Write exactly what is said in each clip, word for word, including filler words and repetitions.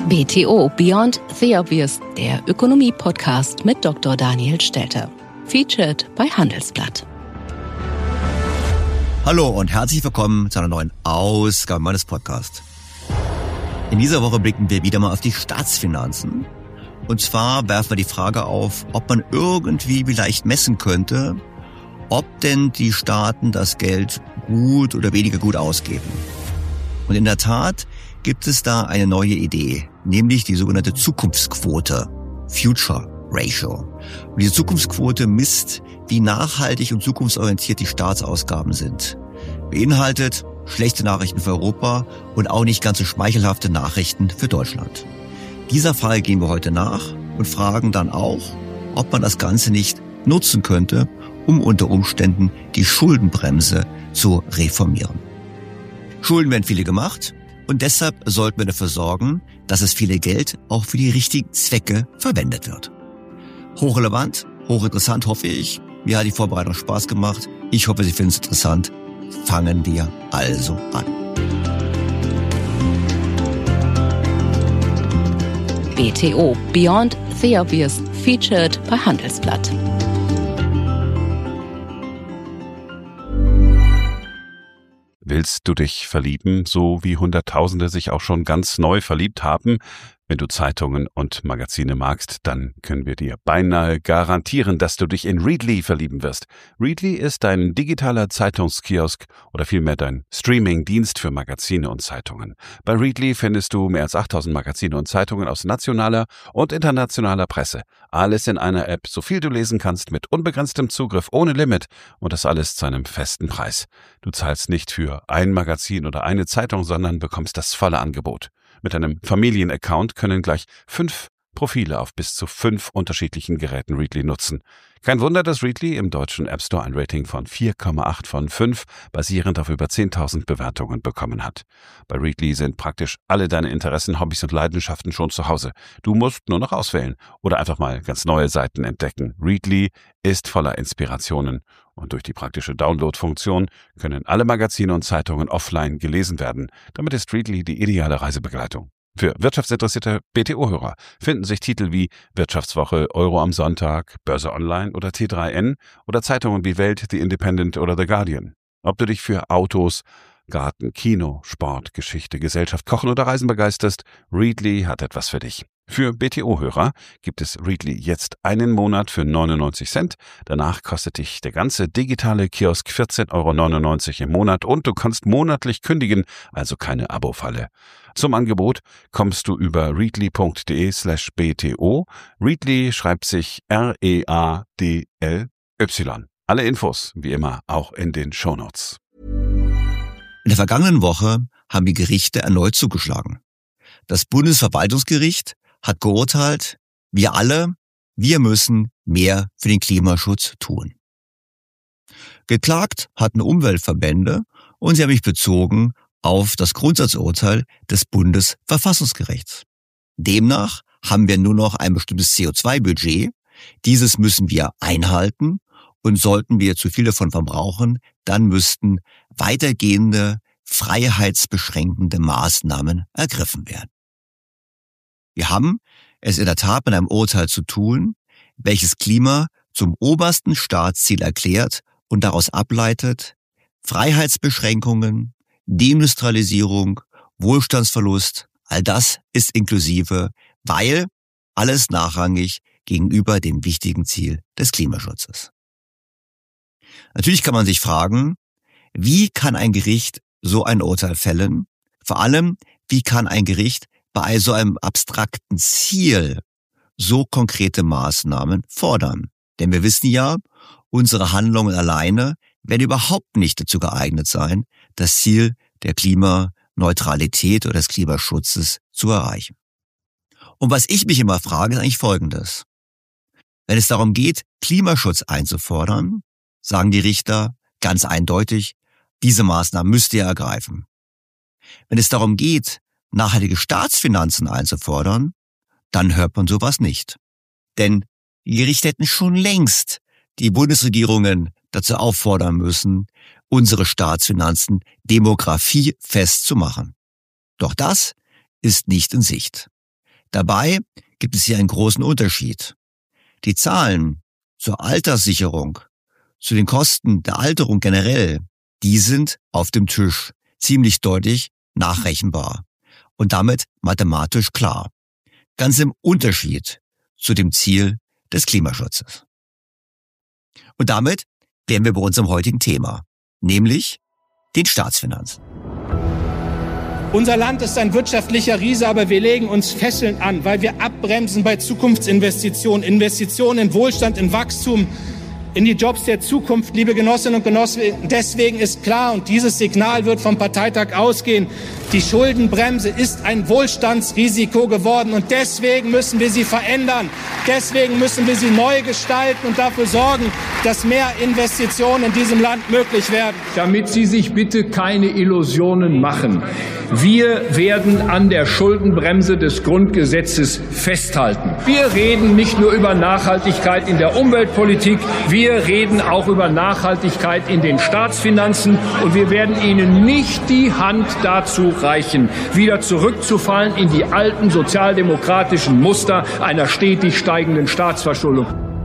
B T O Beyond the Obvious, der Ökonomie-Podcast mit Doktor Daniel Stelter. Featured bei Handelsblatt. Hallo und herzlich willkommen zu einer neuen Ausgabe meines Podcasts. In dieser Woche blicken wir wieder mal auf die Staatsfinanzen. Und zwar werfen wir die Frage auf, ob man irgendwie vielleicht messen könnte, ob denn die Staaten das Geld gut oder weniger gut ausgeben. Und in der Tat gibt es da eine neue Idee, nämlich die sogenannte Zukunftsquote, Future Ratio. Und diese Zukunftsquote misst, wie nachhaltig und zukunftsorientiert die Staatsausgaben sind. Beinhaltet schlechte Nachrichten für Europa und auch nicht ganz so schmeichelhafte Nachrichten für Deutschland. Dieser Frage gehen wir heute nach und fragen dann auch, ob man das Ganze nicht nutzen könnte, um unter Umständen die Schuldenbremse zu reformieren. Schulden werden viele gemacht und deshalb sollten wir dafür sorgen, dass es viele Geld auch für die richtigen Zwecke verwendet wird. Hochrelevant, hochinteressant hoffe ich. Mir hat die Vorbereitung Spaß gemacht. Ich hoffe, Sie finden es interessant. Fangen wir also an. B T O Beyond the Obvious, featured bei Handelsblatt. Willst du dich verlieben, so wie Hunderttausende sich auch schon ganz neu verliebt haben? Wenn du Zeitungen und Magazine magst, dann können wir dir beinahe garantieren, dass du dich in Readly verlieben wirst. Readly ist dein digitaler Zeitungskiosk oder vielmehr dein Streaming-Dienst für Magazine und Zeitungen. Bei Readly findest du mehr als achttausend Magazine und Zeitungen aus nationaler und internationaler Presse. Alles in einer App, so viel du lesen kannst, mit unbegrenztem Zugriff, ohne Limit und das alles zu einem festen Preis. Du zahlst nicht für ein Magazin oder eine Zeitung, sondern bekommst das volle Angebot. Mit einem Familienaccount können gleich fünf Profile auf bis zu fünf unterschiedlichen Geräten Readly nutzen. Kein Wunder, dass Readly im deutschen App Store ein Rating von vier Komma acht von fünf, basierend auf über zehntausend Bewertungen bekommen hat. Bei Readly sind praktisch alle deine Interessen, Hobbys und Leidenschaften schon zu Hause. Du musst nur noch auswählen oder einfach mal ganz neue Seiten entdecken. Readly ist voller Inspirationen. Und durch die praktische Download-Funktion können alle Magazine und Zeitungen offline gelesen werden. Damit ist Readly die ideale Reisebegleitung. Für wirtschaftsinteressierte B T O-Hörer finden sich Titel wie Wirtschaftswoche, Euro am Sonntag, Börse Online oder T drei N oder Zeitungen wie Welt, The Independent oder The Guardian. Ob du dich für Autos, Garten, Kino, Sport, Geschichte, Gesellschaft, Kochen oder Reisen begeisterst, Readly hat etwas für dich. Für B T O-Hörer gibt es Readly jetzt einen Monat für neunundneunzig Cent. Danach kostet dich der ganze digitale Kiosk vierzehn Euro neunundneunzig im Monat und du kannst monatlich kündigen, also keine Abo-Falle. Zum Angebot kommst du über readly.de slash bto. Readly schreibt sich R E A D L Y. Alle Infos, wie immer, auch in den Shownotes. In der vergangenen Woche haben die Gerichte erneut zugeschlagen. Das Bundesverwaltungsgericht hat geurteilt, wir alle, wir müssen mehr für den Klimaschutz tun. Geklagt hatten Umweltverbände und sie haben sich bezogen auf das Grundsatzurteil des Bundesverfassungsgerichts. Demnach haben wir nur noch ein bestimmtes C O zwei Budget. Dieses müssen wir einhalten und sollten wir zu viel davon verbrauchen, dann müssten weitergehende, freiheitsbeschränkende Maßnahmen ergriffen werden. Wir haben es in der Tat mit einem Urteil zu tun, welches Klima zum obersten Staatsziel erklärt und daraus ableitet, Freiheitsbeschränkungen, Deindustrialisierung, Wohlstandsverlust, all das ist inklusive, weil alles nachrangig gegenüber dem wichtigen Ziel des Klimaschutzes. Natürlich kann man sich fragen, wie kann ein Gericht so ein Urteil fällen? Vor allem, wie kann ein Gericht bei so einem abstrakten Ziel so konkrete Maßnahmen fordern? Denn wir wissen ja, unsere Handlungen alleine werden überhaupt nicht dazu geeignet sein, das Ziel der Klimaneutralität oder des Klimaschutzes zu erreichen. Und was ich mich immer frage, ist eigentlich Folgendes. Wenn es darum geht, Klimaschutz einzufordern, sagen die Richter ganz eindeutig, diese Maßnahmen müsst ihr ergreifen. Wenn es darum geht, nachhaltige Staatsfinanzen einzufordern, dann hört man sowas nicht. Denn die Gerichte hätten schon längst die Bundesregierungen dazu auffordern müssen, unsere Staatsfinanzen demografiefest zu machen. Doch das ist nicht in Sicht. Dabei gibt es hier einen großen Unterschied. Die Zahlen zur Alterssicherung, zu den Kosten der Alterung generell, die sind auf dem Tisch ziemlich deutlich nachrechenbar und damit mathematisch klar. Ganz im Unterschied zu dem Ziel des Klimaschutzes. Und damit wären wir bei unserem heutigen Thema, nämlich den Staatsfinanzen. Unser Land ist ein wirtschaftlicher Riese, aber wir legen uns Fesseln an, weil wir abbremsen bei Zukunftsinvestitionen, Investitionen in Wohlstand, in Wachstum, in die Jobs der Zukunft, liebe Genossinnen und Genossen. Deswegen ist klar, und dieses Signal wird vom Parteitag ausgehen, die Schuldenbremse ist ein Wohlstandsrisiko geworden und deswegen müssen wir sie verändern. Deswegen müssen wir sie neu gestalten und dafür sorgen, dass mehr Investitionen in diesem Land möglich werden. Damit Sie sich bitte keine Illusionen machen. Wir werden an der Schuldenbremse des Grundgesetzes festhalten. Wir reden nicht nur über Nachhaltigkeit in der Umweltpolitik, wir reden auch über Nachhaltigkeit in den Staatsfinanzen und wir werden Ihnen nicht die Hand dazu reichen, wieder zurückzufallen in die alten sozialdemokratischen Muster einer stetig steigenden Staatsverschuldung.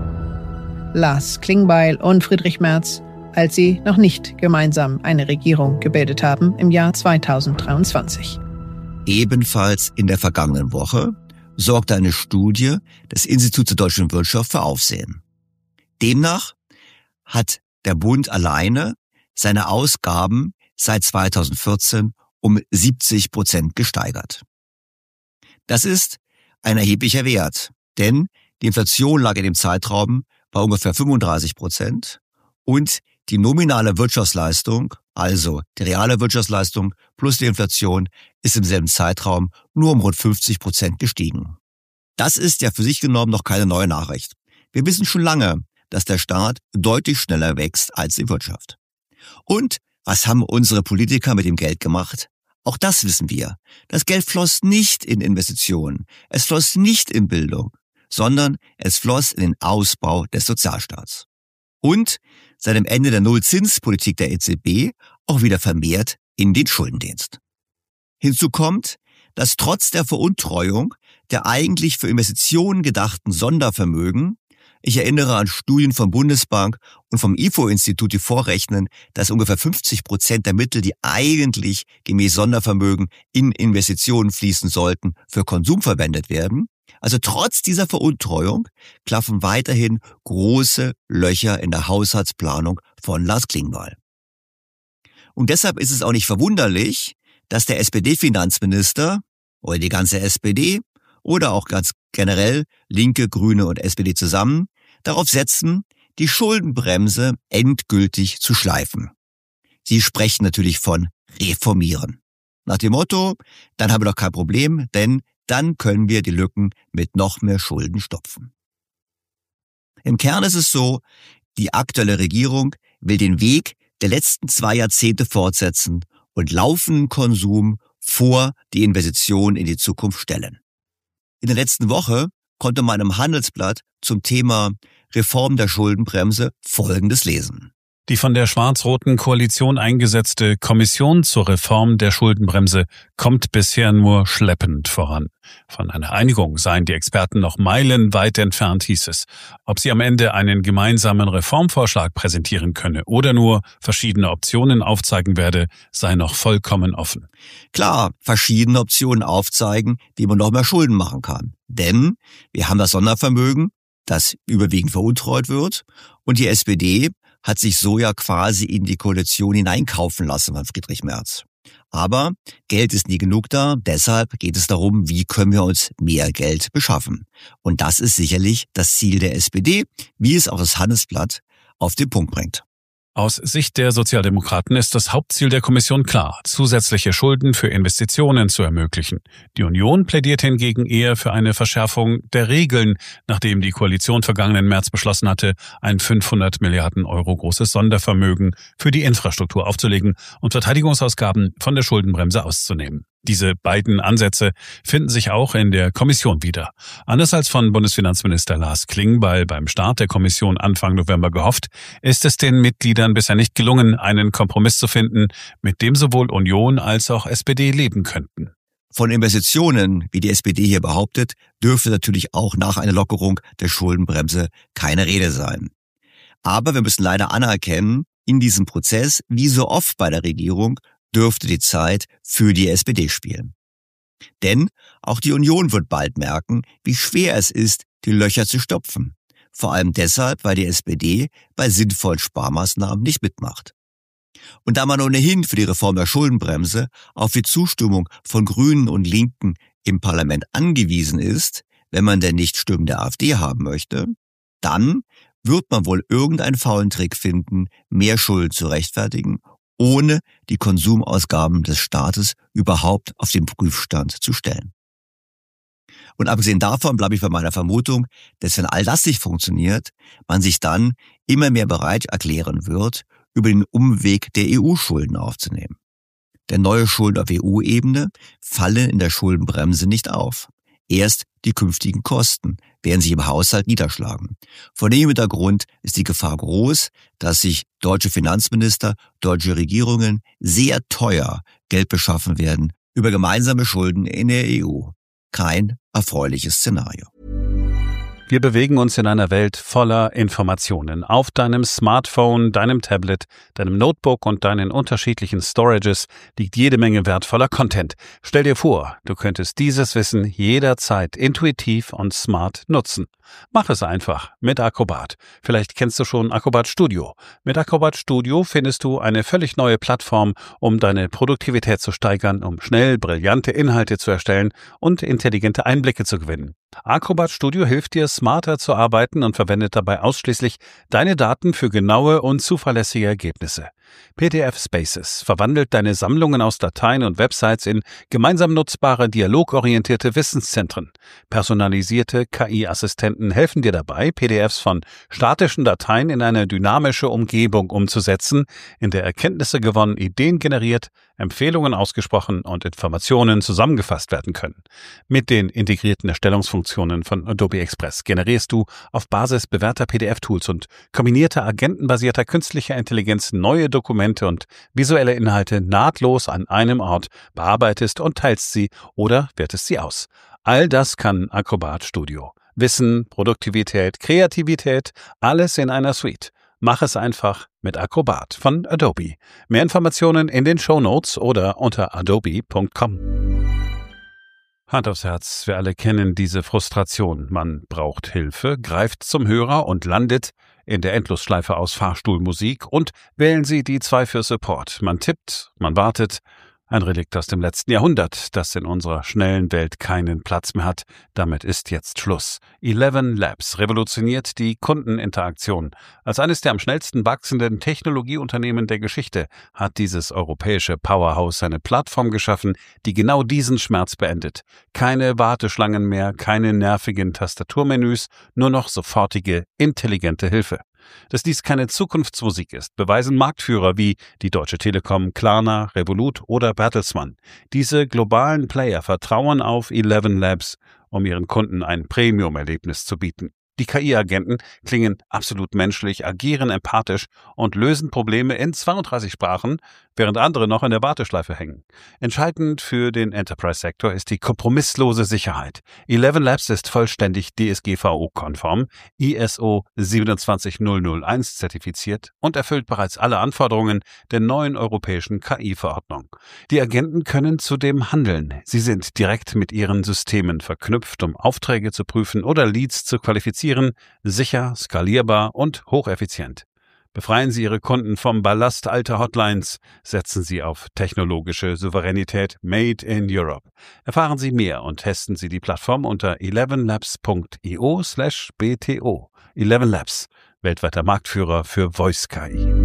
Lars Klingbeil und Friedrich Merz, als sie noch nicht gemeinsam eine Regierung gebildet haben im Jahr zweitausenddreiundzwanzig. Ebenfalls in der vergangenen Woche sorgte eine Studie des Instituts der deutschen Wirtschaft für Aufsehen. Demnach hat der Bund alleine seine Ausgaben seit zweitausendvierzehn um siebzig Prozent gesteigert. Das ist ein erheblicher Wert, denn die Inflation lag in dem Zeitraum bei ungefähr fünfunddreißig Prozent und die nominale Wirtschaftsleistung, also die reale Wirtschaftsleistung plus die Inflation, ist im selben Zeitraum nur um rund fünfzig Prozent gestiegen. Das ist ja für sich genommen noch keine neue Nachricht. Wir wissen schon lange, dass der Staat deutlich schneller wächst als die Wirtschaft. Und was haben unsere Politiker mit dem Geld gemacht? Auch das wissen wir. Das Geld floss nicht in Investitionen, es floss nicht in Bildung, sondern es floss in den Ausbau des Sozialstaats. Und seit dem Ende der Nullzinspolitik der E Z B auch wieder vermehrt in den Schuldendienst. Hinzu kommt, dass trotz der Veruntreuung der eigentlich für Investitionen gedachten Sondervermögen, ich erinnere an Studien vom Bundesbank und vom I F O-Institut, die vorrechnen, dass ungefähr fünfzig Prozent der Mittel, die eigentlich gemäß Sondervermögen in Investitionen fließen sollten, für Konsum verwendet werden. Also trotz dieser Veruntreuung klaffen weiterhin große Löcher in der Haushaltsplanung von Lars Klingbeil. Und deshalb ist es auch nicht verwunderlich, dass der S P D-Finanzminister oder die ganze S P D oder auch ganz generell Linke, Grüne und S P D zusammen darauf setzen, die Schuldenbremse endgültig zu schleifen. Sie sprechen natürlich von reformieren. Nach dem Motto, dann haben wir doch kein Problem, denn dann können wir die Lücken mit noch mehr Schulden stopfen. Im Kern ist es so, die aktuelle Regierung will den Weg der letzten zwei Jahrzehnte fortsetzen und laufenden Konsum vor die Investition in die Zukunft stellen. In der letzten Woche konnte man im Handelsblatt zum Thema Reform der Schuldenbremse Folgendes lesen. Die von der schwarz-roten Koalition eingesetzte Kommission zur Reform der Schuldenbremse kommt bisher nur schleppend voran. Von einer Einigung seien die Experten noch meilenweit entfernt, hieß es. Ob sie am Ende einen gemeinsamen Reformvorschlag präsentieren könne oder nur verschiedene Optionen aufzeigen werde, sei noch vollkommen offen. Klar, verschiedene Optionen aufzeigen, wie man noch mehr Schulden machen kann. Denn wir haben das Sondervermögen, das überwiegend veruntreut wird, und die S P D hat sich so ja quasi in die Koalition hineinkaufen lassen von Friedrich Merz. Aber Geld ist nie genug da, deshalb geht es darum, wie können wir uns mehr Geld beschaffen. Und das ist sicherlich das Ziel der S P D, wie es auch das Handelsblatt auf den Punkt bringt. Aus Sicht der Sozialdemokraten ist das Hauptziel der Kommission klar, zusätzliche Schulden für Investitionen zu ermöglichen. Die Union plädiert hingegen eher für eine Verschärfung der Regeln, nachdem die Koalition vergangenen März beschlossen hatte, ein fünfhundert Milliarden Euro großes Sondervermögen für die Infrastruktur aufzulegen und Verteidigungsausgaben von der Schuldenbremse auszunehmen. Diese beiden Ansätze finden sich auch in der Kommission wieder. Anders als von Bundesfinanzminister Lars Klingbeil beim Start der Kommission Anfang November gehofft, ist es den Mitgliedern bisher nicht gelungen, einen Kompromiss zu finden, mit dem sowohl Union als auch S P D leben könnten. Von Investitionen, wie die S P D hier behauptet, dürfte natürlich auch nach einer Lockerung der Schuldenbremse keine Rede sein. Aber wir müssen leider anerkennen, in diesem Prozess, wie so oft bei der Regierung, dürfte die Zeit für die S P D spielen. Denn auch die Union wird bald merken, wie schwer es ist, die Löcher zu stopfen. Vor allem deshalb, weil die S P D bei sinnvollen Sparmaßnahmen nicht mitmacht. Und da man ohnehin für die Reform der Schuldenbremse auf die Zustimmung von Grünen und Linken im Parlament angewiesen ist, wenn man denn nicht Stimmen der AfD haben möchte, dann wird man wohl irgendeinen faulen Trick finden, mehr Schulden zu rechtfertigen, ohne die Konsumausgaben des Staates überhaupt auf den Prüfstand zu stellen. Und abgesehen davon bleibe ich bei meiner Vermutung, dass wenn all das nicht funktioniert, man sich dann immer mehr bereit erklären wird, über den Umweg der E U-Schulden aufzunehmen. Denn neue Schulden auf E U-Ebene fallen in der Schuldenbremse nicht auf. Erst die künftigen Kosten werden sich im Haushalt niederschlagen. Vor dem Hintergrund ist die Gefahr groß, dass sich deutsche Finanzminister, deutsche Regierungen sehr teuer Geld beschaffen werden über gemeinsame Schulden in der E U. Kein erfreuliches Szenario. Wir bewegen uns in einer Welt voller Informationen. Auf deinem Smartphone, deinem Tablet, deinem Notebook und deinen unterschiedlichen Storages liegt jede Menge wertvoller Content. Stell dir vor, du könntest dieses Wissen jederzeit intuitiv und smart nutzen. Mach es einfach mit Acrobat. Vielleicht kennst du schon Acrobat Studio. Mit Acrobat Studio findest du eine völlig neue Plattform, um deine Produktivität zu steigern, um schnell brillante Inhalte zu erstellen und intelligente Einblicke zu gewinnen. Acrobat Studio hilft dir, smarter zu arbeiten und verwendet dabei ausschließlich deine Daten für genaue und zuverlässige Ergebnisse. P D F Spaces verwandelt deine Sammlungen aus Dateien und Websites in gemeinsam nutzbare, dialogorientierte Wissenszentren. Personalisierte K I-Assistenten helfen dir dabei, P D Fs von statischen Dateien in eine dynamische Umgebung umzusetzen, in der Erkenntnisse gewonnen, Ideen generiert, Empfehlungen ausgesprochen und Informationen zusammengefasst werden können. Mit den integrierten Erstellungsfunktionen von Adobe Express generierst du auf Basis bewährter P D F-Tools und kombinierter agentenbasierter künstlicher Intelligenz neue Dokumente und visuelle Inhalte nahtlos an einem Ort, bearbeitest und teilst sie oder wertest sie aus. All das kann Acrobat Studio. Wissen, Produktivität, Kreativität, alles in einer Suite. Mach es einfach mit Acrobat von Adobe. Mehr Informationen in den Shownotes oder unter adobe punkt com. Hand aufs Herz, wir alle kennen diese Frustration. Man braucht Hilfe, greift zum Hörer und landet in der Endlosschleife aus Fahrstuhlmusik und wählen Sie die zwei für Support. Man tippt, man wartet. Ein Relikt aus dem letzten Jahrhundert, das in unserer schnellen Welt keinen Platz mehr hat. Damit ist jetzt Schluss. Eleven Labs revolutioniert die Kundeninteraktion. Als eines der am schnellsten wachsenden Technologieunternehmen der Geschichte hat dieses europäische Powerhouse eine Plattform geschaffen, die genau diesen Schmerz beendet. Keine Warteschlangen mehr, keine nervigen Tastaturmenüs, nur noch sofortige, intelligente Hilfe. Dass dies keine Zukunftsmusik ist, beweisen Marktführer wie die Deutsche Telekom, Klarna, Revolut oder Bertelsmann. Diese globalen Player vertrauen auf Eleven Labs, um ihren Kunden ein Premium-Erlebnis zu bieten. Die K I-Agenten klingen absolut menschlich, agieren empathisch und lösen Probleme in zweiunddreißig Sprachen, während andere noch in der Warteschleife hängen. Entscheidend für den Enterprise-Sektor ist die kompromisslose Sicherheit. Eleven Labs ist vollständig D S G V O-konform, I S O zwei sieben null null eins zertifiziert und erfüllt bereits alle Anforderungen der neuen europäischen K I-Verordnung. Die Agenten können zudem handeln. Sie sind direkt mit ihren Systemen verknüpft, um Aufträge zu prüfen oder Leads zu qualifizieren, sicher, skalierbar und hocheffizient. Befreien Sie Ihre Kunden vom Ballast alter Hotlines. Setzen Sie auf technologische Souveränität made in Europe. Erfahren Sie mehr und testen Sie die Plattform unter elevenlabs punkt io slash b t o. Eleven Labs, weltweiter Marktführer für Voice K I.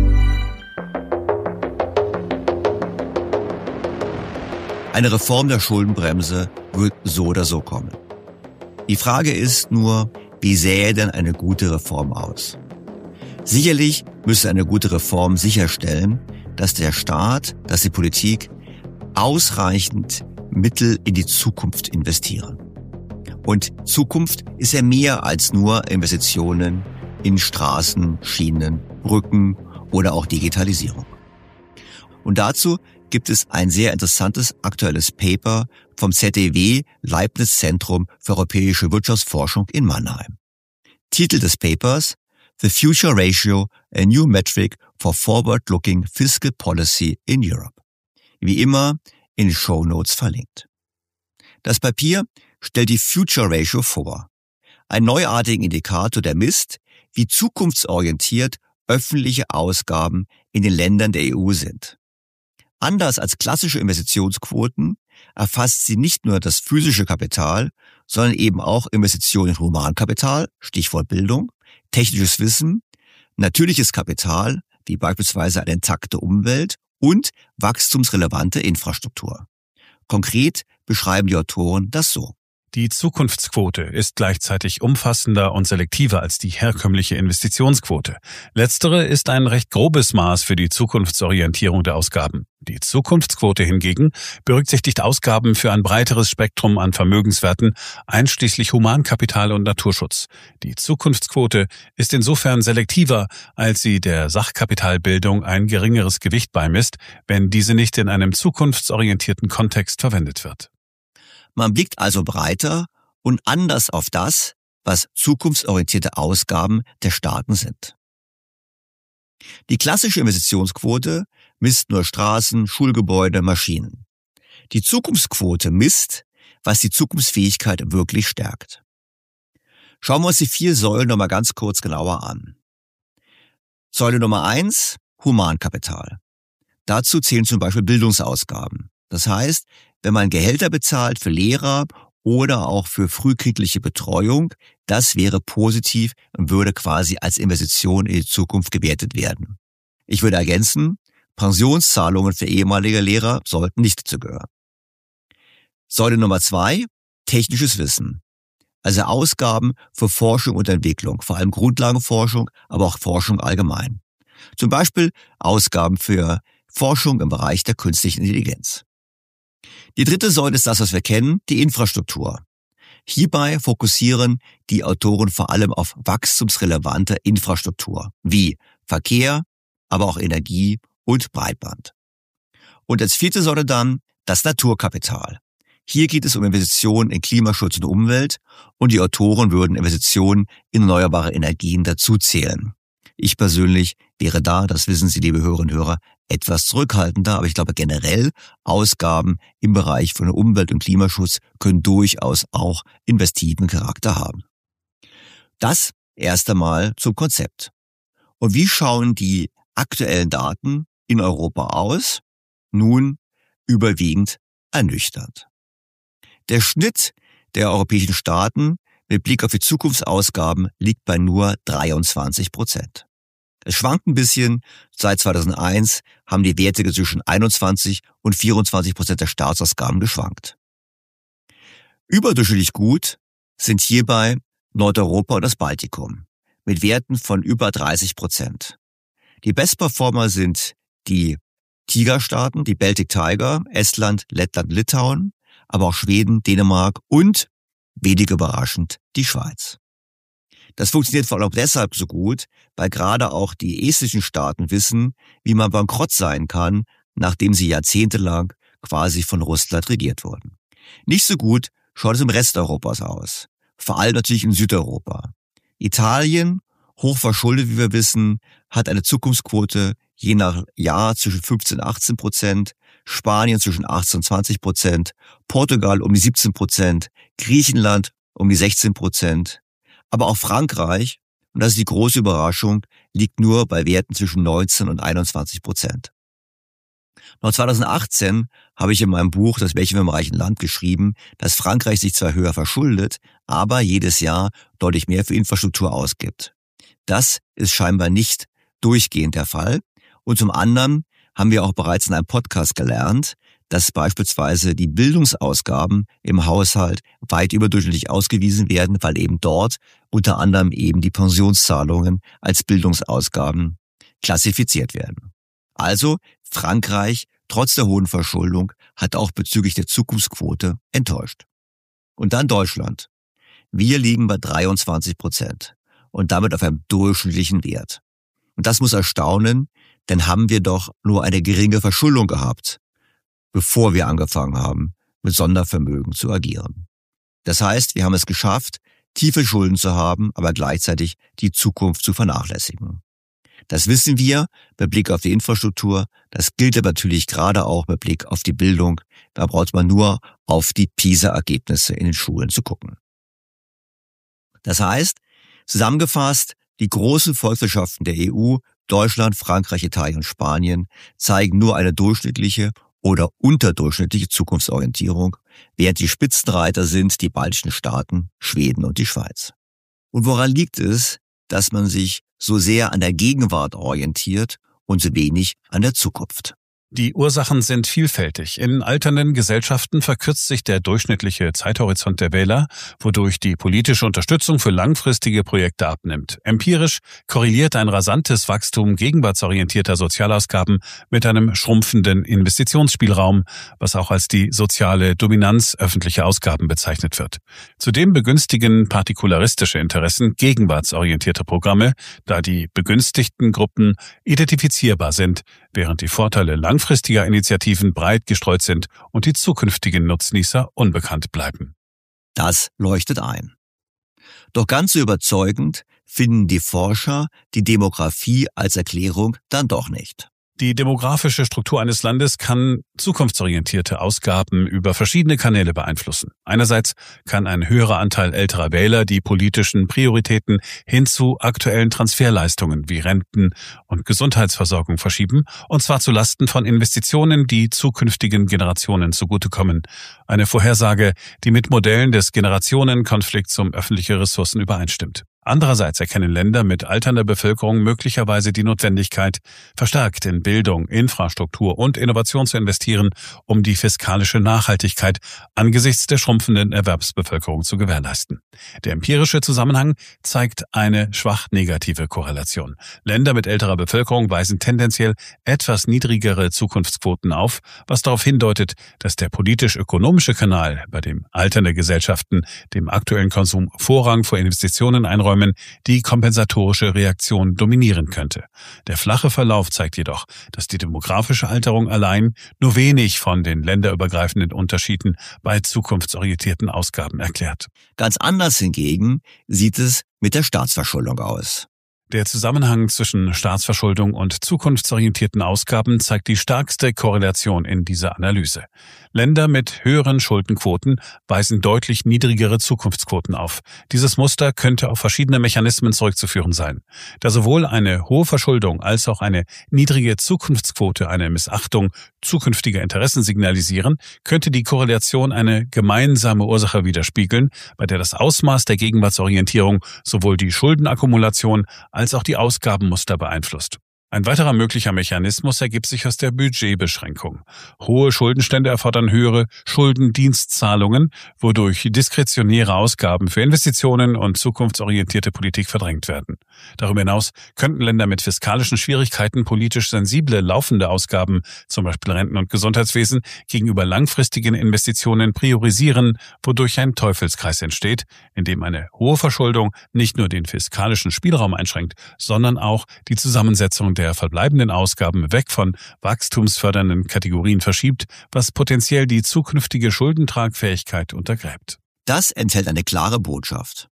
Eine Reform der Schuldenbremse wird so oder so kommen. Die Frage ist nur, wie sähe denn eine gute Reform aus? Sicherlich müsste eine gute Reform sicherstellen, dass der Staat, dass die Politik ausreichend Mittel in die Zukunft investieren. Und Zukunft ist ja mehr als nur Investitionen in Straßen, Schienen, Brücken oder auch Digitalisierung. Und dazu gibt es ein sehr interessantes aktuelles Paper vom Z D W Leibniz Zentrum für europäische Wirtschaftsforschung in Mannheim. Titel des Papers: The Future Ratio, a New Metric for Forward-Looking Fiscal Policy in Europe. Wie immer in den Shownotes verlinkt. Das Papier stellt die Future Ratio vor, einen neuartigen Indikator, der misst, wie zukunftsorientiert öffentliche Ausgaben in den Ländern der E U sind. Anders als klassische Investitionsquoten erfasst sie nicht nur das physische Kapital, sondern eben auch Investitionen in Humankapital, Stichwort Bildung, technisches Wissen, natürliches Kapital, wie beispielsweise eine intakte Umwelt und wachstumsrelevante Infrastruktur. Konkret beschreiben die Autoren das so. Die Zukunftsquote ist gleichzeitig umfassender und selektiver als die herkömmliche Investitionsquote. Letztere ist ein recht grobes Maß für die Zukunftsorientierung der Ausgaben. Die Zukunftsquote hingegen berücksichtigt Ausgaben für ein breiteres Spektrum an Vermögenswerten, einschließlich Humankapital und Naturschutz. Die Zukunftsquote ist insofern selektiver, als sie der Sachkapitalbildung ein geringeres Gewicht beimisst, wenn diese nicht in einem zukunftsorientierten Kontext verwendet wird. Man blickt also breiter und anders auf das, was zukunftsorientierte Ausgaben der Staaten sind. Die klassische Investitionsquote misst nur Straßen, Schulgebäude, Maschinen. Die Zukunftsquote misst, was die Zukunftsfähigkeit wirklich stärkt. Schauen wir uns die vier Säulen nochmal ganz kurz genauer an. Säule Nummer eins, Humankapital. Dazu zählen zum Beispiel Bildungsausgaben. Das heißt, wenn man Gehälter bezahlt für Lehrer oder auch für frühkindliche Betreuung, das wäre positiv und würde quasi als Investition in die Zukunft gewertet werden. Ich würde ergänzen, Pensionszahlungen für ehemalige Lehrer sollten nicht dazu gehören. Säule Nummer zwei, technisches Wissen. Also Ausgaben für Forschung und Entwicklung, vor allem Grundlagenforschung, aber auch Forschung allgemein. Zum Beispiel Ausgaben für Forschung im Bereich der künstlichen Intelligenz. Die dritte Säule ist das, was wir kennen, die Infrastruktur. Hierbei fokussieren die Autoren vor allem auf wachstumsrelevante Infrastruktur, wie Verkehr, aber auch Energie und Breitband. Und als vierte Säule dann das Naturkapital. Hier geht es um Investitionen in Klimaschutz und Umwelt und die Autoren würden Investitionen in erneuerbare Energien dazuzählen. Ich persönlich wäre da, das wissen Sie, liebe Hörerinnen und Hörer, etwas zurückhaltender, aber ich glaube generell Ausgaben im Bereich von Umwelt- und Klimaschutz können durchaus auch investiven Charakter haben. Das erst einmal zum Konzept. Und wie schauen die aktuellen Daten in Europa aus? Nun, überwiegend ernüchternd. Der Schnitt der europäischen Staaten mit Blick auf die Zukunftsausgaben liegt bei nur dreiundzwanzig Prozent. Es schwankt ein bisschen. Seit zweitausendeins haben die Werte zwischen einundzwanzig und vierundzwanzig Prozent der Staatsausgaben geschwankt. Überdurchschnittlich gut sind hierbei Nordeuropa und das Baltikum mit Werten von über dreißig Prozent. Die Bestperformer sind die Tigerstaaten, die Baltic Tiger, Estland, Lettland, Litauen, aber auch Schweden, Dänemark und, wenig überraschend, die Schweiz. Das funktioniert vor allem deshalb so gut, weil gerade auch die estnischen Staaten wissen, wie man bankrott sein kann, nachdem sie jahrzehntelang quasi von Russland regiert wurden. Nicht so gut schaut es im Rest Europas aus, vor allem natürlich in Südeuropa. Italien, hochverschuldet, wie wir wissen, hat eine Zukunftsquote je nach Jahr zwischen fünfzehn und achtzehn Prozent, Spanien zwischen achtzehn und zwanzig Prozent, Portugal um die siebzehn Prozent, Griechenland um die sechzehn Prozent. Aber auch Frankreich, und das ist die große Überraschung, liegt nur bei Werten zwischen neunzehn und einundzwanzig Prozent. Noch zweitausendachtzehn habe ich in meinem Buch Das Märchen vom reichen Land geschrieben, dass Frankreich sich zwar höher verschuldet, aber jedes Jahr deutlich mehr für Infrastruktur ausgibt. Das ist scheinbar nicht durchgehend der Fall. Und zum anderen haben wir auch bereits in einem Podcast gelernt, dass beispielsweise die Bildungsausgaben im Haushalt weit überdurchschnittlich ausgewiesen werden, weil eben dort unter anderem eben die Pensionszahlungen als Bildungsausgaben klassifiziert werden. Also Frankreich, trotz der hohen Verschuldung, hat auch bezüglich der Zukunftsquote enttäuscht. Und dann Deutschland. Wir liegen bei dreiundzwanzig Prozent und damit auf einem durchschnittlichen Wert. Und das muss erstaunen, denn haben wir doch nur eine geringe Verschuldung gehabt. bevor wir angefangen haben, mit Sondervermögen zu agieren. Das heißt, wir haben es geschafft, tiefe Schulden zu haben, aber gleichzeitig die Zukunft zu vernachlässigen. Das wissen wir mit Blick auf die Infrastruktur. Das gilt aber natürlich gerade auch mit Blick auf die Bildung. Da braucht man nur auf die PISA-Ergebnisse in den Schulen zu gucken. Das heißt, zusammengefasst, die großen Volkswirtschaften der E U, Deutschland, Frankreich, Italien und Spanien, zeigen nur eine durchschnittliche oder unterdurchschnittliche Zukunftsorientierung, während die Spitzenreiter sind die baltischen Staaten, Schweden und die Schweiz. Und woran liegt es, dass man sich so sehr an der Gegenwart orientiert und so wenig an der Zukunft? Die Ursachen sind vielfältig. In alternden Gesellschaften verkürzt sich der durchschnittliche Zeithorizont der Wähler, wodurch die politische Unterstützung für langfristige Projekte abnimmt. Empirisch korreliert ein rasantes Wachstum gegenwartsorientierter Sozialausgaben mit einem schrumpfenden Investitionsspielraum, was auch als die soziale Dominanz öffentlicher Ausgaben bezeichnet wird. Zudem begünstigen partikularistische Interessen gegenwartsorientierte Programme, da die begünstigten Gruppen identifizierbar sind, während die Vorteile langfristiger Initiativen breit gestreut sind und die zukünftigen Nutznießer unbekannt bleiben. Das leuchtet ein. Doch ganz so überzeugend finden die Forscher die Demografie als Erklärung dann doch nicht. Die demografische Struktur eines Landes kann zukunftsorientierte Ausgaben über verschiedene Kanäle beeinflussen. Einerseits kann ein höherer Anteil älterer Wähler die politischen Prioritäten hin zu aktuellen Transferleistungen wie Renten und Gesundheitsversorgung verschieben, und zwar zu Lasten von Investitionen, die zukünftigen Generationen zugutekommen. Eine Vorhersage, die mit Modellen des Generationenkonflikts um öffentliche Ressourcen übereinstimmt. Andererseits erkennen Länder mit alternder Bevölkerung möglicherweise die Notwendigkeit, verstärkt in Bildung, Infrastruktur und Innovation zu investieren, um die fiskalische Nachhaltigkeit angesichts der schrumpfenden Erwerbsbevölkerung zu gewährleisten. Der empirische Zusammenhang zeigt eine schwach negative Korrelation. Länder mit älterer Bevölkerung weisen tendenziell etwas niedrigere Zukunftsquoten auf, was darauf hindeutet, dass der politisch-ökonomische Kanal, bei dem alternde Gesellschaften dem aktuellen Konsum Vorrang vor Investitionen einräumen, die kompensatorische Reaktion dominieren könnte. Der flache Verlauf zeigt jedoch, dass die demografische Alterung allein nur wenig von den länderübergreifenden Unterschieden bei zukunftsorientierten Ausgaben erklärt. Ganz anders hingegen sieht es mit der Staatsverschuldung aus. Der Zusammenhang zwischen Staatsverschuldung und zukunftsorientierten Ausgaben zeigt die stärkste Korrelation in dieser Analyse. Länder mit höheren Schuldenquoten weisen deutlich niedrigere Zukunftsquoten auf. Dieses Muster könnte auf verschiedene Mechanismen zurückzuführen sein. Da sowohl eine hohe Verschuldung als auch eine niedrige Zukunftsquote eine Missachtung zukünftiger Interessen signalisieren, könnte die Korrelation eine gemeinsame Ursache widerspiegeln, bei der das Ausmaß der Gegenwartsorientierung sowohl die Schuldenakkumulation als auch die Ausgabenmuster beeinflusst. Ein weiterer möglicher Mechanismus ergibt sich aus der Budgetbeschränkung. Hohe Schuldenstände erfordern höhere Schuldendienstzahlungen, wodurch diskretionäre Ausgaben für Investitionen und zukunftsorientierte Politik verdrängt werden. Darüber hinaus könnten Länder mit fiskalischen Schwierigkeiten politisch sensible laufende Ausgaben, zum Beispiel Renten- und Gesundheitswesen, gegenüber langfristigen Investitionen priorisieren, wodurch ein Teufelskreis entsteht, in dem eine hohe Verschuldung nicht nur den fiskalischen Spielraum einschränkt, sondern auch die Zusammensetzung der verbleibenden Ausgaben weg von wachstumsfördernden Kategorien verschiebt, was potenziell die zukünftige Schuldentragfähigkeit untergräbt. Das enthält eine klare Botschaft.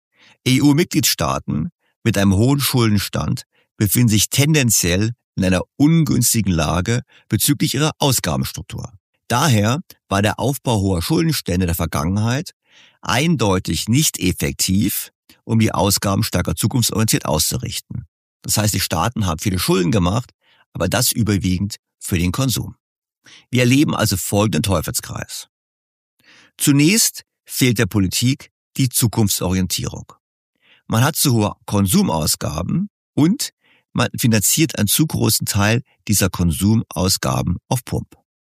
E U-Mitgliedstaaten mit einem hohen Schuldenstand befinden sich tendenziell in einer ungünstigen Lage bezüglich ihrer Ausgabenstruktur. Daher war der Aufbau hoher Schuldenstände der Vergangenheit eindeutig nicht effektiv, um die Ausgaben stärker zukunftsorientiert auszurichten. Das heißt, die Staaten haben viele Schulden gemacht, aber das überwiegend für den Konsum. Wir erleben also folgenden Teufelskreis. Zunächst fehlt der Politik die Zukunftsorientierung. Man hat zu hohe Konsumausgaben und man finanziert einen zu großen Teil dieser Konsumausgaben auf Pump.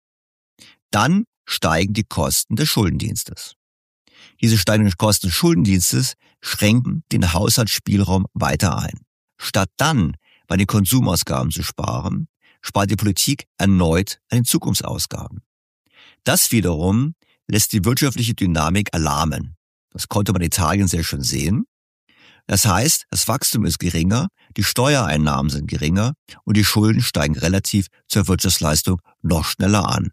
Dann steigen die Kosten des Schuldendienstes. Diese steigenden Kosten des Schuldendienstes schränken den Haushaltsspielraum weiter ein. Statt dann bei den Konsumausgaben zu sparen, spart die Politik erneut an den Zukunftsausgaben. Das wiederum lässt die wirtschaftliche Dynamik erlahmen. Das konnte man in Italien sehr schön sehen. Das heißt, das Wachstum ist geringer, die Steuereinnahmen sind geringer und die Schulden steigen relativ zur Wirtschaftsleistung noch schneller an.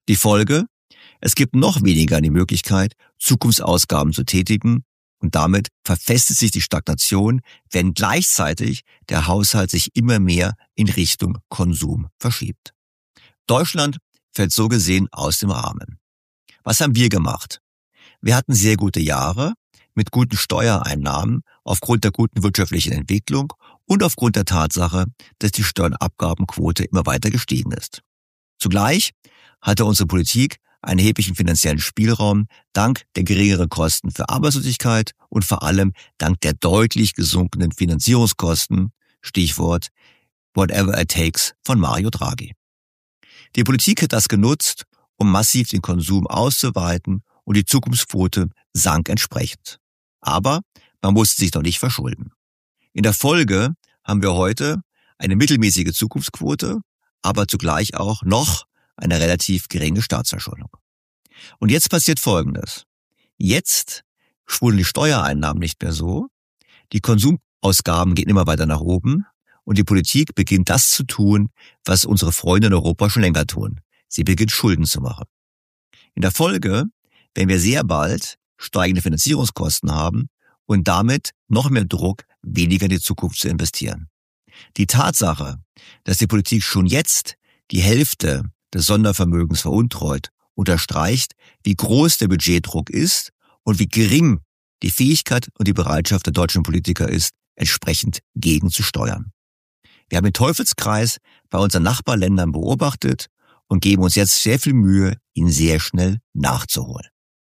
Die Folge? Es gibt noch weniger die Möglichkeit, Zukunftsausgaben zu tätigen und damit verfestigt sich die Stagnation, wenn gleichzeitig der Haushalt sich immer mehr in Richtung Konsum verschiebt. Deutschland fällt so gesehen aus dem Rahmen. Was haben wir gemacht? Wir hatten sehr gute Jahre mit guten Steuereinnahmen aufgrund der guten wirtschaftlichen Entwicklung und aufgrund der Tatsache, dass die Steuernabgabenquote immer weiter gestiegen ist. Zugleich hatte unsere Politik einen erheblichen finanziellen Spielraum dank der geringeren Kosten für Arbeitslosigkeit und vor allem dank der deutlich gesunkenen Finanzierungskosten, Stichwort Whatever it takes von Mario Draghi. Die Politik hat das genutzt, um massiv den Konsum auszuweiten und die Zukunftsquote sank entsprechend. Aber man musste sich noch nicht verschulden. In der Folge haben wir heute eine mittelmäßige Zukunftsquote, aber zugleich auch noch eine relativ geringe Staatsverschuldung. Und jetzt passiert Folgendes. Jetzt sprudeln die Steuereinnahmen nicht mehr so, die Konsumausgaben gehen immer weiter nach oben und die Politik beginnt das zu tun, was unsere Freunde in Europa schon länger tun. Sie beginnt Schulden zu machen. In der Folge werden wir sehr bald steigende Finanzierungskosten haben und damit noch mehr Druck, weniger in die Zukunft zu investieren. Die Tatsache, dass die Politik schon jetzt die Hälfte des Sondervermögens veruntreut, unterstreicht, wie groß der Budgetdruck ist und wie gering die Fähigkeit und die Bereitschaft der deutschen Politiker ist, entsprechend gegenzusteuern. Wir haben den Teufelskreis bei unseren Nachbarländern beobachtet und geben uns jetzt sehr viel Mühe, ihn sehr schnell nachzuholen.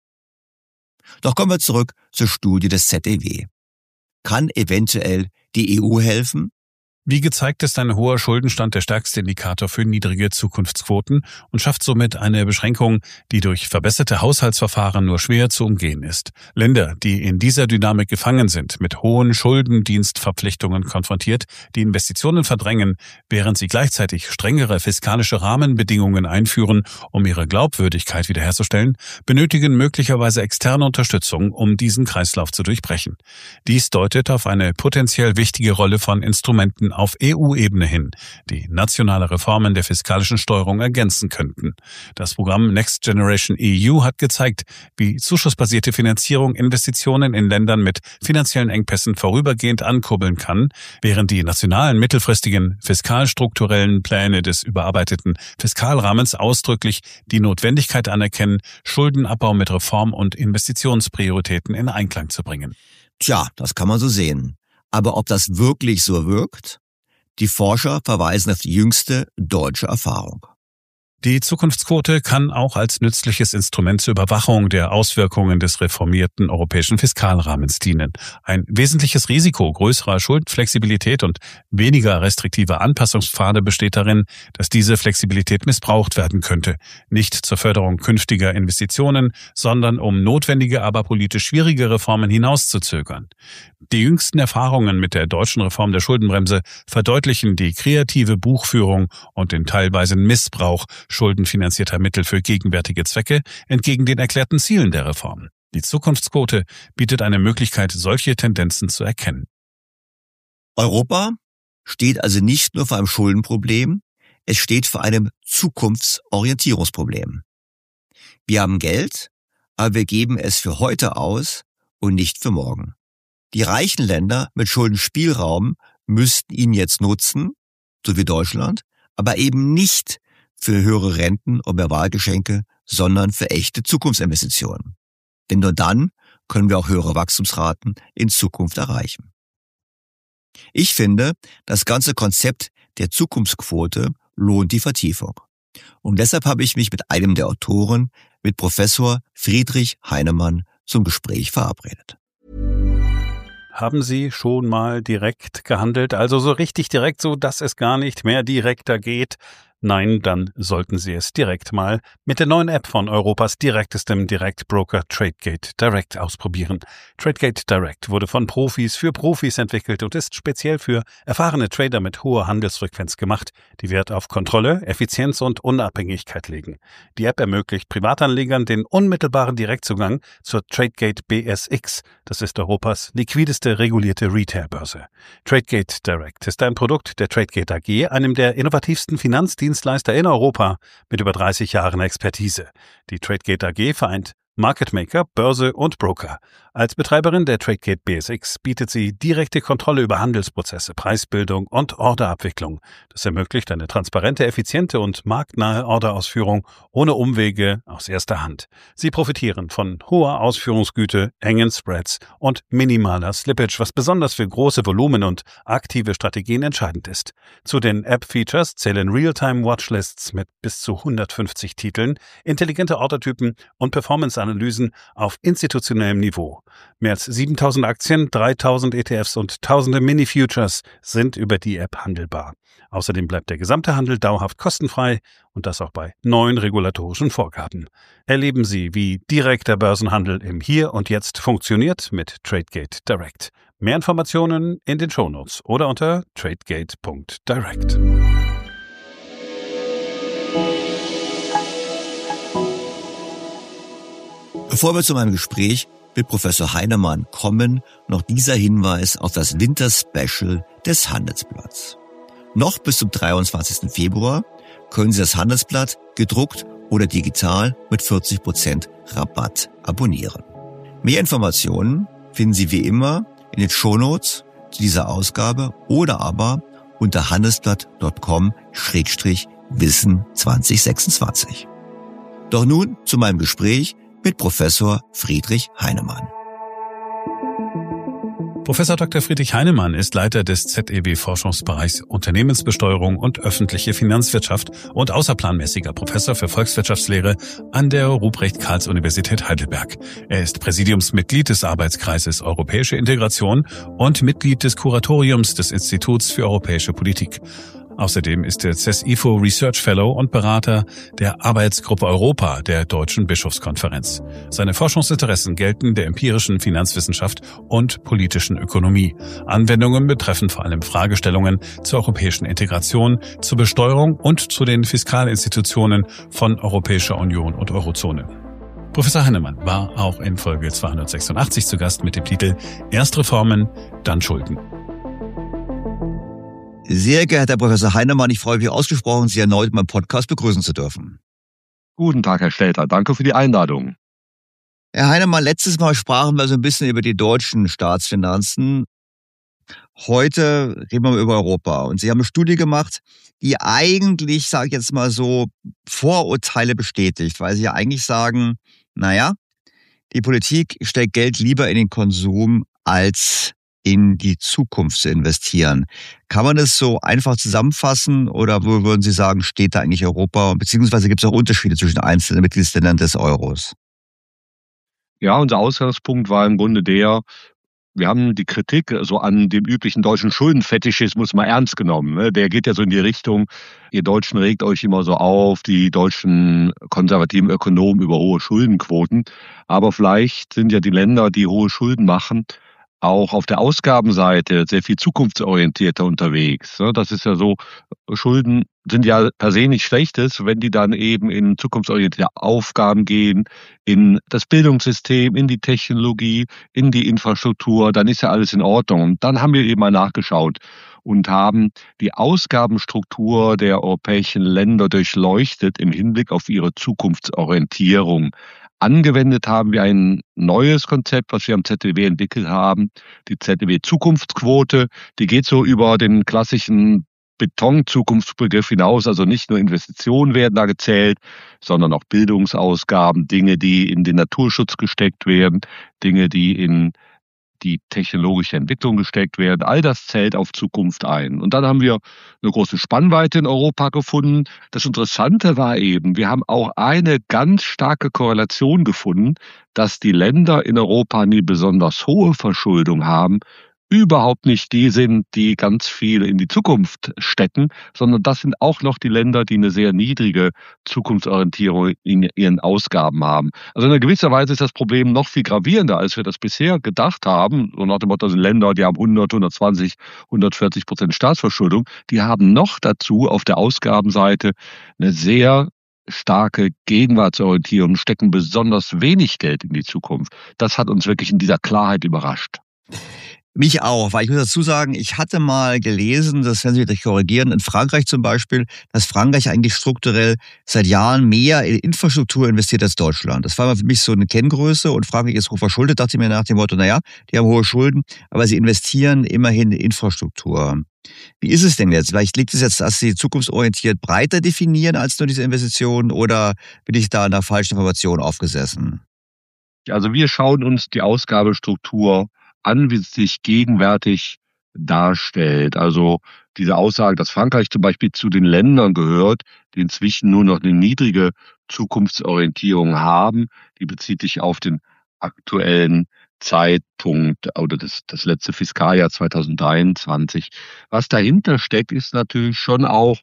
Doch kommen wir zurück zur Studie des Z E W. Kann eventuell die E U helfen? Wie gezeigt ist ein hoher Schuldenstand der stärkste Indikator für niedrige Zukunftsquoten und schafft somit eine Beschränkung, die durch verbesserte Haushaltsverfahren nur schwer zu umgehen ist. Länder, die in dieser Dynamik gefangen sind, mit hohen Schuldendienstverpflichtungen konfrontiert, die Investitionen verdrängen, während sie gleichzeitig strengere fiskalische Rahmenbedingungen einführen, um ihre Glaubwürdigkeit wiederherzustellen, benötigen möglicherweise externe Unterstützung, um diesen Kreislauf zu durchbrechen. Dies deutet auf eine potenziell wichtige Rolle von Instrumenten auf E U-Ebene hin, die nationale Reformen der fiskalischen Steuerung ergänzen könnten. Das Programm Next Generation E U hat gezeigt, wie zuschussbasierte Finanzierung Investitionen in Ländern mit finanziellen Engpässen vorübergehend ankurbeln kann, während die nationalen mittelfristigen fiskalstrukturellen Pläne des überarbeiteten Fiskalrahmens ausdrücklich die Notwendigkeit anerkennen, Schuldenabbau mit Reform- und Investitionsprioritäten in Einklang zu bringen. Tja, das kann man so sehen. Aber ob das wirklich so wirkt? Die Forscher verweisen auf die jüngste deutsche Erfahrung. Die Zukunftsquote kann auch als nützliches Instrument zur Überwachung der Auswirkungen des reformierten europäischen Fiskalrahmens dienen. Ein wesentliches Risiko größerer Schuldenflexibilität und weniger restriktiver Anpassungspfade besteht darin, dass diese Flexibilität missbraucht werden könnte. Nicht zur Förderung künftiger Investitionen, sondern um notwendige, aber politisch schwierige Reformen hinauszuzögern. Die jüngsten Erfahrungen mit der deutschen Reform der Schuldenbremse verdeutlichen die kreative Buchführung und den teilweisen Missbrauch schuldenfinanzierter Mittel für gegenwärtige Zwecke entgegen den erklärten Zielen der Reform. Die Zukunftsquote bietet eine Möglichkeit, solche Tendenzen zu erkennen. Europa steht also nicht nur vor einem Schuldenproblem, es steht vor einem Zukunftsorientierungsproblem. Wir haben Geld, aber wir geben es für heute aus und nicht für morgen. Die reichen Länder mit Schuldenspielraum müssten ihn jetzt nutzen, so wie Deutschland, aber eben nicht für höhere Renten und mehr Wahlgeschenke, sondern für echte Zukunftsinvestitionen. Denn nur dann können wir auch höhere Wachstumsraten in Zukunft erreichen. Ich finde, das ganze Konzept der Zukunftsquote lohnt die Vertiefung. Und deshalb habe ich mich mit einem der Autoren, mit Professor Friedrich Heinemann, zum Gespräch verabredet. Haben Sie schon mal direkt gehandelt, also so richtig direkt, so dass es gar nicht mehr direkter geht? Nein, dann sollten Sie es direkt mal mit der neuen App von Europas direktestem Direktbroker Tradegate Direct ausprobieren. Tradegate Direct wurde von Profis für Profis entwickelt und ist speziell für erfahrene Trader mit hoher Handelsfrequenz gemacht, die Wert auf Kontrolle, Effizienz und Unabhängigkeit legen. Die App ermöglicht Privatanlegern den unmittelbaren Direktzugang zur Tradegate B S X. Das ist Europas liquideste regulierte Retailbörse. Tradegate Direct ist ein Produkt der Tradegate A G, einem der innovativsten Finanzdienstleister Handelsdienstleister in Europa mit über dreißig Jahren Expertise. Die Tradegate A G vereint Market Maker, Börse und Broker. Als Betreiberin der Tradegate B S X bietet sie direkte Kontrolle über Handelsprozesse, Preisbildung und Orderabwicklung. Das ermöglicht eine transparente, effiziente und marktnahe Orderausführung ohne Umwege aus erster Hand. Sie profitieren von hoher Ausführungsgüte, engen Spreads und minimaler Slippage, was besonders für große Volumen und aktive Strategien entscheidend ist. Zu den App-Features zählen Real-Time-Watchlists mit bis zu hundertfünfzig Titeln, intelligente Ordertypen und Performance-Analysen auf institutionellem Niveau. Mehr als siebentausend Aktien, dreitausend E T Fs und tausende Mini-Futures sind über die App handelbar. Außerdem bleibt der gesamte Handel dauerhaft kostenfrei und das auch bei neuen regulatorischen Vorgaben. Erleben Sie, wie direkter Börsenhandel im Hier und Jetzt funktioniert mit Tradegate Direct. Mehr Informationen in den Shownotes oder unter tradegate punkt direct. Bevor wir zu meinem Gespräch mit Professor Heinemann kommen, noch dieser Hinweis auf das Winter-Special des Handelsblatts. Noch bis zum dreiundzwanzigsten Februar können Sie das Handelsblatt gedruckt oder digital mit vierzig Prozent Rabatt abonnieren. Mehr Informationen finden Sie wie immer in den Shownotes zu dieser Ausgabe oder aber unter handelsblatt punkt com Schrägstrich Wissen zwanzig sechsundzwanzig. Doch nun zu meinem Gespräch mit Professor Friedrich Heinemann. Professor Doktor Friedrich Heinemann ist Leiter des Z E W-Forschungsbereichs Unternehmensbesteuerung und öffentliche Finanzwirtschaft und außerplanmäßiger Professor für Volkswirtschaftslehre an der Ruprecht-Karls-Universität Heidelberg. Er ist Präsidiumsmitglied des Arbeitskreises Europäische Integration und Mitglied des Kuratoriums des Instituts für Europäische Politik. Außerdem ist er C E S I F O Research Fellow und Berater der Arbeitsgruppe Europa der Deutschen Bischofskonferenz. Seine Forschungsinteressen gelten der empirischen Finanzwissenschaft und politischen Ökonomie. Anwendungen betreffen vor allem Fragestellungen zur europäischen Integration, zur Besteuerung und zu den Fiskalinstitutionen von Europäischer Union und Eurozone. Professor Heinemann war auch in Folge zweihundertsechsundachtzig zu Gast mit dem Titel Erst Reformen, dann Schulden. Sehr geehrter Herr Professor Heinemann, ich freue mich ausgesprochen, Sie erneut in meinem Podcast begrüßen zu dürfen. Guten Tag, Herr Stelter. Danke für die Einladung. Herr Heinemann, letztes Mal sprachen wir so ein bisschen über die deutschen Staatsfinanzen. Heute reden wir über Europa. Und Sie haben eine Studie gemacht, die eigentlich, sage ich jetzt mal so, Vorurteile bestätigt, weil Sie ja eigentlich sagen, naja, die Politik steckt Geld lieber in den Konsum als in die Zukunft zu investieren. Kann man das so einfach zusammenfassen oder wo würden Sie sagen, steht da eigentlich Europa? Beziehungsweise gibt es auch Unterschiede zwischen einzelnen Mitgliedsländern des Euros? Ja, unser Ausgangspunkt war im Grunde der, wir haben die Kritik so an dem üblichen deutschen Schuldenfetischismus mal ernst genommen. Der geht ja so in die Richtung, ihr Deutschen regt euch immer so auf, die deutschen konservativen Ökonomen über hohe Schuldenquoten. Aber vielleicht sind ja die Länder, die hohe Schulden machen, auch auf der Ausgabenseite sehr viel zukunftsorientierter unterwegs. Das ist ja so, Schulden sind ja per se nichts Schlechtes, wenn die dann eben in zukunftsorientierte Aufgaben gehen, in das Bildungssystem, in die Technologie, in die Infrastruktur, dann ist ja alles in Ordnung. Und dann haben wir eben mal nachgeschaut und haben die Ausgabenstruktur der europäischen Länder durchleuchtet im Hinblick auf ihre Zukunftsorientierung. Angewendet haben wir ein neues Konzept, was wir am Z D W entwickelt haben, die Z D W-Zukunftsquote. Die geht so über den klassischen Beton-Zukunftsbegriff hinaus, also nicht nur Investitionen werden da gezählt, sondern auch Bildungsausgaben, Dinge, die in den Naturschutz gesteckt werden, Dinge, die in die technologische Entwicklung gesteckt werden. All das zählt auf Zukunft ein. Und dann haben wir eine große Spannweite in Europa gefunden. Das Interessante war eben, wir haben auch eine ganz starke Korrelation gefunden, dass die Länder in Europa, die besonders hohe Verschuldung haben, überhaupt nicht die sind, die ganz viel in die Zukunft stecken, sondern das sind auch noch die Länder, die eine sehr niedrige Zukunftsorientierung in ihren Ausgaben haben. Also in gewisser Weise ist das Problem noch viel gravierender, als wir das bisher gedacht haben. So nach dem Motto, das sind Länder, die haben hundert, hundertzwanzig, hundertvierzig Prozent Staatsverschuldung. Die haben noch dazu auf der Ausgabenseite eine sehr starke Gegenwartsorientierung, stecken besonders wenig Geld in die Zukunft. Das hat uns wirklich in dieser Klarheit überrascht. Mich auch, weil ich muss dazu sagen, ich hatte mal gelesen, das werden Sie mich korrigieren, in Frankreich zum Beispiel, dass Frankreich eigentlich strukturell seit Jahren mehr in Infrastruktur investiert als Deutschland. Das war mal für mich so eine Kenngröße und Frankreich ist hoch verschuldet, dachte ich mir nach dem Motto, naja, die haben hohe Schulden, aber sie investieren immerhin in Infrastruktur. Wie ist es denn jetzt? Vielleicht liegt es jetzt, dass Sie zukunftsorientiert breiter definieren als nur diese Investitionen oder bin ich da in der falschen Information aufgesessen? Also wir schauen uns die Ausgabestruktur an, wie sie sich gegenwärtig darstellt. Also diese Aussage, dass Frankreich zum Beispiel zu den Ländern gehört, die inzwischen nur noch eine niedrige Zukunftsorientierung haben, die bezieht sich auf den aktuellen Zeitpunkt oder das, das letzte Fiskaljahr zweitausenddreiundzwanzig. Was dahinter steckt, ist natürlich schon auch,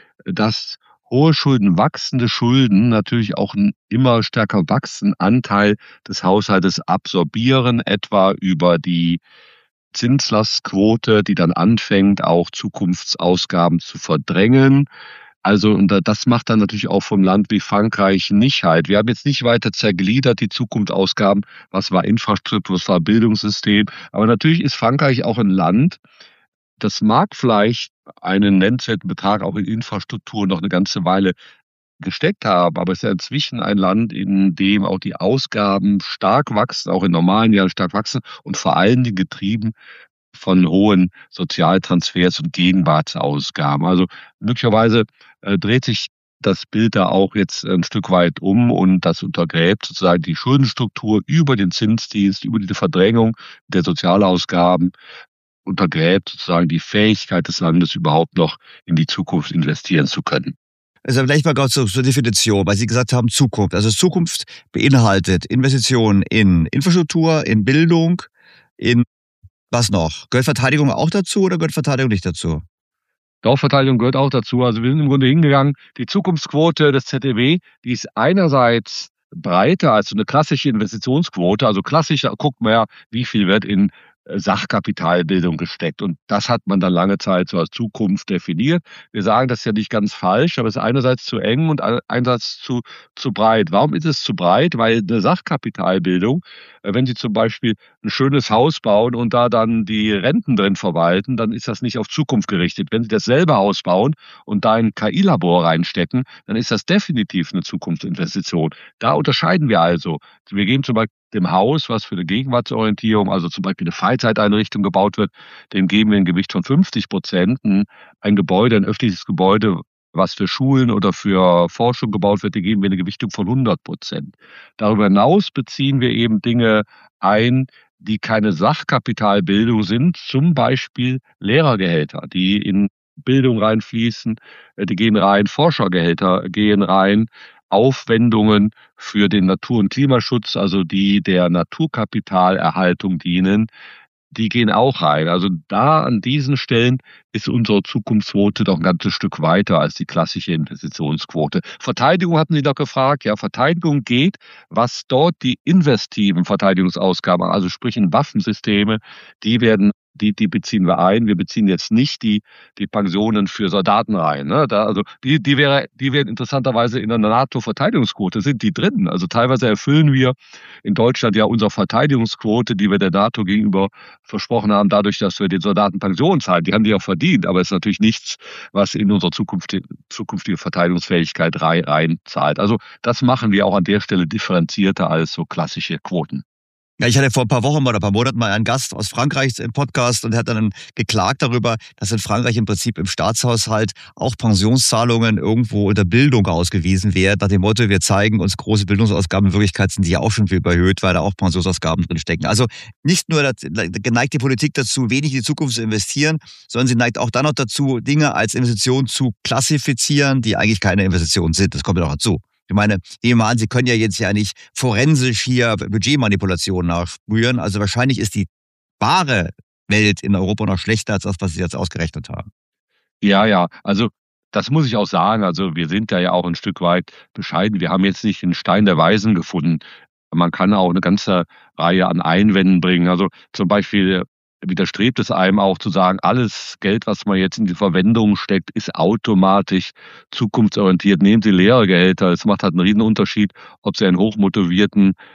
dass hohe Schulden, wachsende Schulden natürlich auch einen immer stärker wachsenden Anteil des Haushaltes absorbieren, etwa über die Zinslastquote, die dann anfängt, auch Zukunftsausgaben zu verdrängen. Also, und das macht dann natürlich auch vom Land wie Frankreich nicht halt. Wir haben jetzt nicht weiter zergliedert, die Zukunftsausgaben, was war Infrastruktur, was war Bildungssystem. Aber natürlich ist Frankreich auch ein Land, das mag vielleicht einen nennenswerten Betrag auch in Infrastruktur noch eine ganze Weile gesteckt haben, aber es ist ja inzwischen ein Land, in dem auch die Ausgaben stark wachsen, auch in normalen Jahren stark wachsen und vor allen Dingen getrieben von hohen Sozialtransfers und Gegenwartsausgaben. Also möglicherweise äh, dreht sich das Bild da auch jetzt ein Stück weit um und das untergräbt sozusagen die Schuldenstruktur über den Zinsdienst, über die Verdrängung der Sozialausgaben, untergräbt sozusagen die Fähigkeit des Landes überhaupt noch in die Zukunft investieren zu können. Also vielleicht mal kurz zur Definition, weil Sie gesagt haben Zukunft. Also Zukunft beinhaltet Investitionen in Infrastruktur, in Bildung, in was noch? Gehört Verteidigung auch dazu oder gehört Verteidigung nicht dazu? Dorfverteidigung gehört auch dazu. Also wir sind im Grunde hingegangen, die Zukunftsquote des Z E W, die ist einerseits breiter als so eine klassische Investitionsquote. Also klassisch guckt man ja, wie viel wird in Sachkapitalbildung gesteckt. Und das hat man dann lange Zeit so als Zukunft definiert. Wir sagen, das ist ja nicht ganz falsch, aber es ist einerseits zu eng und einerseits zu, zu breit. Warum ist es zu breit? Weil eine Sachkapitalbildung, wenn Sie zum Beispiel ein schönes Haus bauen und da dann die Renten drin verwalten, dann ist das nicht auf Zukunft gerichtet. Wenn Sie dasselbe Haus bauen und da ein K I-Labor reinstecken, dann ist das definitiv eine Zukunftsinvestition. Da unterscheiden wir also. Wir geben zum Beispiel dem Haus, was für eine Gegenwartsorientierung, also zum Beispiel eine Freizeiteinrichtung gebaut wird, dem geben wir ein Gewicht von fünfzig Prozent. Ein Gebäude, ein öffentliches Gebäude, was für Schulen oder für Forschung gebaut wird, dem geben wir eine Gewichtung von hundert Prozent. Darüber hinaus beziehen wir eben Dinge ein, die keine Sachkapitalbildung sind, zum Beispiel Lehrergehälter, die in Bildung reinfließen, die gehen rein, Forschergehälter gehen rein, Aufwendungen für den Natur- und Klimaschutz, also die der Naturkapitalerhaltung dienen, die gehen auch rein. Also da an diesen Stellen ist unsere Zukunftsquote doch ein ganzes Stück weiter als die klassische Investitionsquote. Verteidigung hatten Sie doch gefragt. Ja, Verteidigung geht, was dort die investiven Verteidigungsausgaben, also sprich in Waffensysteme, die werden Die, die beziehen wir ein. Wir beziehen jetzt nicht die, die Pensionen für Soldaten rein. Ne? Da, also die, die wäre, die wären interessanterweise in der NATO-Verteidigungsquote, sind die drin. Also teilweise erfüllen wir in Deutschland ja unsere Verteidigungsquote, die wir der NATO gegenüber versprochen haben, dadurch, dass wir den Soldaten Pensionen zahlen. Die haben die auch verdient, aber es ist natürlich nichts, was in unsere zukünftige, zukünftige Verteidigungsfähigkeit rein, rein zahlt. Also das machen wir auch an der Stelle differenzierter als so klassische Quoten. Ja, ich hatte vor ein paar Wochen oder ein paar Monaten mal einen Gast aus Frankreich im Podcast und er hat dann geklagt darüber, dass in Frankreich im Prinzip im Staatshaushalt auch Pensionszahlungen irgendwo unter Bildung ausgewiesen werden. Nach dem Motto, wir zeigen uns große Bildungsausgaben, in Wirklichkeit sind die ja auch schon viel überhöht, weil da auch Pensionsausgaben drin stecken. Also nicht nur geneigt die Politik dazu, wenig in die Zukunft zu investieren, sondern sie neigt auch dann noch dazu, Dinge als Investitionen zu klassifizieren, die eigentlich keine Investitionen sind. Das kommt ja noch dazu. Ich meine, nehmen wir an, Sie können ja jetzt ja nicht forensisch hier Budgetmanipulationen nachspüren. Also wahrscheinlich ist die wahre Welt in Europa noch schlechter als das, was Sie jetzt ausgerechnet haben. Ja, ja, also das muss ich auch sagen. Also wir sind da ja auch ein Stück weit bescheiden. Wir haben jetzt nicht den Stein der Weisen gefunden. Man kann auch eine ganze Reihe an Einwänden bringen. Also zum Beispiel widerstrebt es einem auch zu sagen, alles Geld, was man jetzt in die Verwendung steckt, ist automatisch zukunftsorientiert. Nehmen Sie Lehrergehälter. Es macht halt einen riesen Unterschied, ob Sie einen hochmotivierten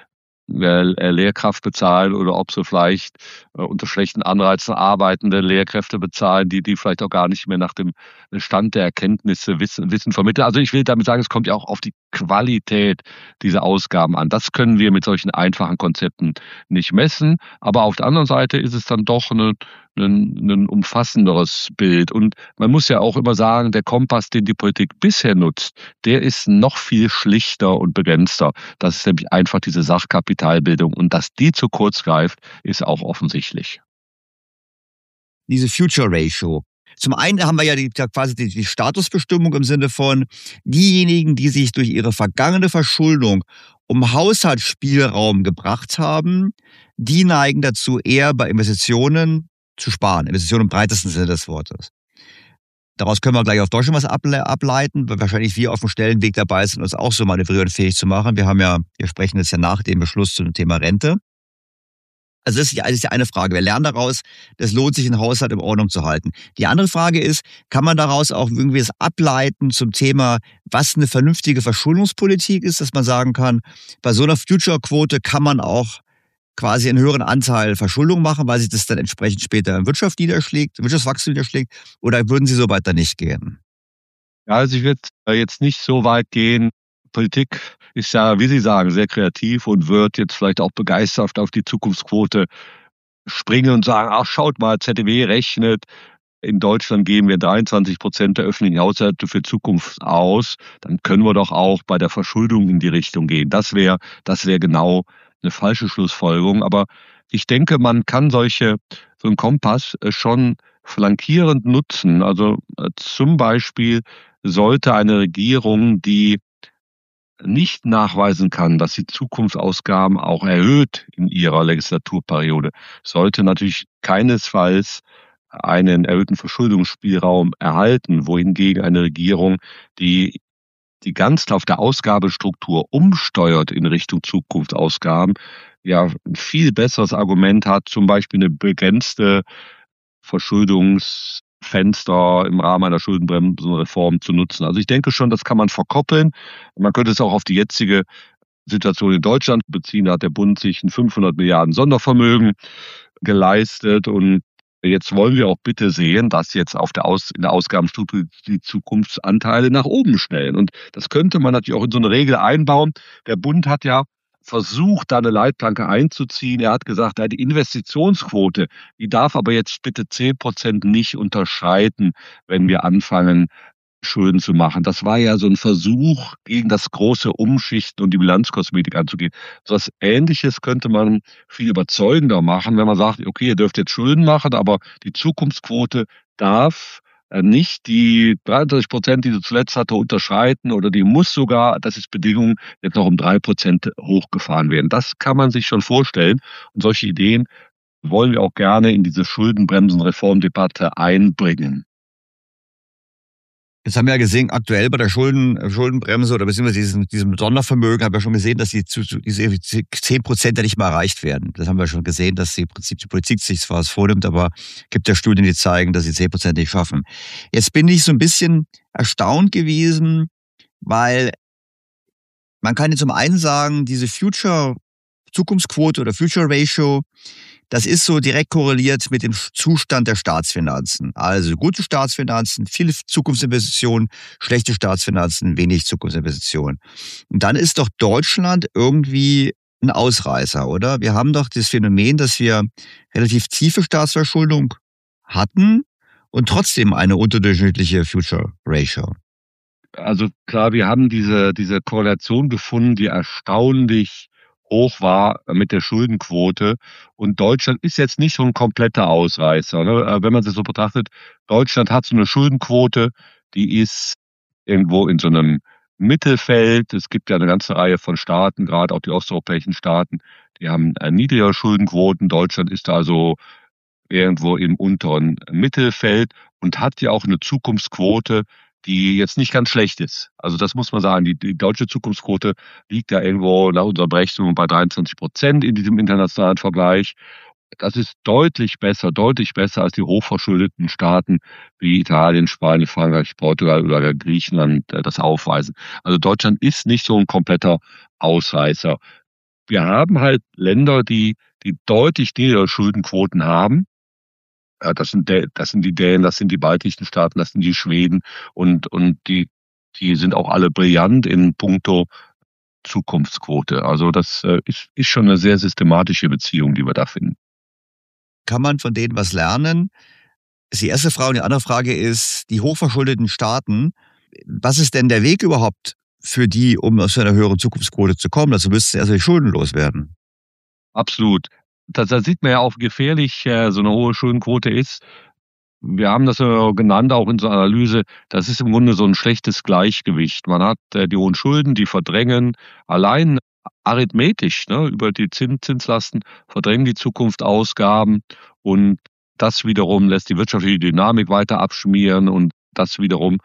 Lehrkraft bezahlen oder ob sie vielleicht äh, unter schlechten Anreizen arbeitende Lehrkräfte bezahlen, die die vielleicht auch gar nicht mehr nach dem Stand der Erkenntnisse Wissen, Wissen vermitteln. Also ich will damit sagen, es kommt ja auch auf die Qualität dieser Ausgaben an. Das können wir mit solchen einfachen Konzepten nicht messen. Aber auf der anderen Seite ist es dann doch eine, ein, ein umfassenderes Bild. Und man muss ja auch immer sagen, der Kompass, den die Politik bisher nutzt, der ist noch viel schlichter und begrenzter. Das ist nämlich einfach diese Sachkapitalbildung. Und dass die zu kurz greift, ist auch offensichtlich. Diese Future Ratio. Zum einen haben wir ja die, quasi die, die Statusbestimmung im Sinne von diejenigen, die sich durch ihre vergangene Verschuldung um Haushaltsspielraum gebracht haben, die neigen dazu, eher bei Investitionen zu sparen. Investitionen im breitesten Sinne des Wortes. Daraus können wir gleich auf Deutschland was ableiten, weil wahrscheinlich wir auf dem Stellenweg dabei sind, uns auch so manövrierfähig zu machen. Wir haben ja, wir sprechen jetzt ja nach dem Beschluss zum Thema Rente. Also das ist, die, das ist die eine Frage. Wir lernen daraus, es lohnt sich, einen Haushalt in Ordnung zu halten. Die andere Frage ist, kann man daraus auch irgendwie das ableiten zum Thema, was eine vernünftige Verschuldungspolitik ist, dass man sagen kann, bei so einer Future-Quote kann man auch quasi einen höheren Anteil Verschuldung machen, weil sich das dann entsprechend später in Wirtschaft niederschlägt, Wirtschaftswachstum niederschlägt, oder würden Sie so weiter nicht gehen? Ja, also ich würde jetzt nicht so weit gehen. Politik ist ja, wie Sie sagen, sehr kreativ und wird jetzt vielleicht auch begeistert auf die Zukunftsquote springen und sagen, ach, schaut mal, Z D W rechnet, in Deutschland geben wir dreiundzwanzig Prozent der öffentlichen Haushalte für Zukunft aus, dann können wir doch auch bei der Verschuldung in die Richtung gehen. Das wäre, das wäre genau eine falsche Schlussfolgerung. Aber ich denke, man kann solche, so einen Kompass schon flankierend nutzen. Also zum Beispiel sollte eine Regierung, die nicht nachweisen kann, dass sie Zukunftsausgaben auch erhöht in ihrer Legislaturperiode, sollte natürlich keinesfalls einen erhöhten Verschuldungsspielraum erhalten, wohingegen eine Regierung, die die ganz auf der Ausgabestruktur umsteuert in Richtung Zukunftsausgaben, ja ein viel besseres Argument hat, zum Beispiel eine begrenzte Verschuldungsfenster im Rahmen einer Schuldenbremsenreform zu nutzen. Also ich denke schon, das kann man verkoppeln. Man könnte es auch auf die jetzige Situation in Deutschland beziehen. Da hat der Bund sich ein fünfhundert Milliarden Sondervermögen geleistet und jetzt wollen wir auch bitte sehen, dass jetzt auf der Aus, in der Ausgabenstruktur die Zukunftsanteile nach oben schnellen. Und das könnte man natürlich auch in so eine Regel einbauen. Der Bund hat ja versucht, da eine Leitplanke einzuziehen. Er hat gesagt, ja, die Investitionsquote, die darf aber jetzt bitte zehn Prozent nicht unterschreiten, wenn wir anfangen, Schulden zu machen. Das war ja so ein Versuch, gegen das große Umschichten und die Bilanzkosmetik anzugehen. So etwas Ähnliches könnte man viel überzeugender machen, wenn man sagt, okay, ihr dürft jetzt Schulden machen, aber die Zukunftsquote darf nicht die dreiunddreißig Prozent, die sie zuletzt hatte, unterschreiten oder die muss sogar, das ist Bedingung, jetzt noch um drei Prozent hochgefahren werden. Das kann man sich schon vorstellen und solche Ideen wollen wir auch gerne in diese Schuldenbremsenreformdebatte einbringen. Jetzt haben wir ja gesehen, aktuell bei der Schulden, Schuldenbremse oder beziehungsweise diesem, diesem Sondervermögen haben wir schon gesehen, dass die, diese zehn Prozent ja nicht mehr erreicht werden. Das haben wir schon gesehen, dass die, Prinzip, die Politik sich zwar was vornimmt, aber gibt ja Studien, die zeigen, dass sie zehn Prozent nicht schaffen. Jetzt bin ich so ein bisschen erstaunt gewesen, weil man kann jetzt zum einen sagen, diese Future Zukunftsquote oder Future Ratio, das ist so direkt korreliert mit dem Zustand der Staatsfinanzen. Also gute Staatsfinanzen, viele Zukunftsinvestitionen, schlechte Staatsfinanzen, wenig Zukunftsinvestitionen. Und dann ist doch Deutschland irgendwie ein Ausreißer, oder? Wir haben doch das Phänomen, dass wir relativ tiefe Staatsverschuldung hatten und trotzdem eine unterdurchschnittliche Future Ratio. Also klar, wir haben diese, diese Korrelation gefunden, die erstaunlich hoch war mit der Schuldenquote. Und Deutschland ist jetzt nicht so ein kompletter Ausreißer. Ne? Wenn man es so betrachtet, Deutschland hat so eine Schuldenquote, die ist irgendwo in so einem Mittelfeld. Es gibt ja eine ganze Reihe von Staaten, gerade auch die osteuropäischen Staaten, die haben niedrigere Schuldenquoten. Deutschland ist also irgendwo im unteren Mittelfeld und hat ja auch eine Zukunftsquote, die jetzt nicht ganz schlecht ist. Also das muss man sagen, die, die deutsche Zukunftsquote liegt ja irgendwo nach unserer Berechnung bei dreiundzwanzig Prozent in diesem internationalen Vergleich. Das ist deutlich besser, deutlich besser als die hochverschuldeten Staaten wie Italien, Spanien, Frankreich, Portugal oder Griechenland das aufweisen. Also Deutschland ist nicht so ein kompletter Ausreißer. wir haben halt Länder, die, die deutlich niedrigere Schuldenquoten haben. Ja, das sind, Dä- das sind die Dänen, das sind die baltischen Staaten, das sind die Schweden und, und die, die sind auch alle brillant in puncto Zukunftsquote. Also das äh, ist, ist schon eine sehr systematische Beziehung, die wir da finden. Kann man von denen was lernen? Das ist die erste Frage. Und die andere Frage ist, die hochverschuldeten Staaten, was ist denn der Weg überhaupt für die, um aus einer höheren Zukunftsquote zu kommen? Also müssten sie erst schuldenlos werden. Absolut. Da, da sieht man ja auch, wie gefährlich äh, so eine hohe Schuldenquote ist. Wir haben das ja genannt, auch in unserer Analyse, das ist im Grunde so ein schlechtes Gleichgewicht. Man hat äh, die hohen Schulden, die verdrängen allein arithmetisch, ne, über die Zins, Zinslasten, verdrängen die Zukunftsausgaben und das wiederum lässt die wirtschaftliche Dynamik weiter abschmieren und das wiederum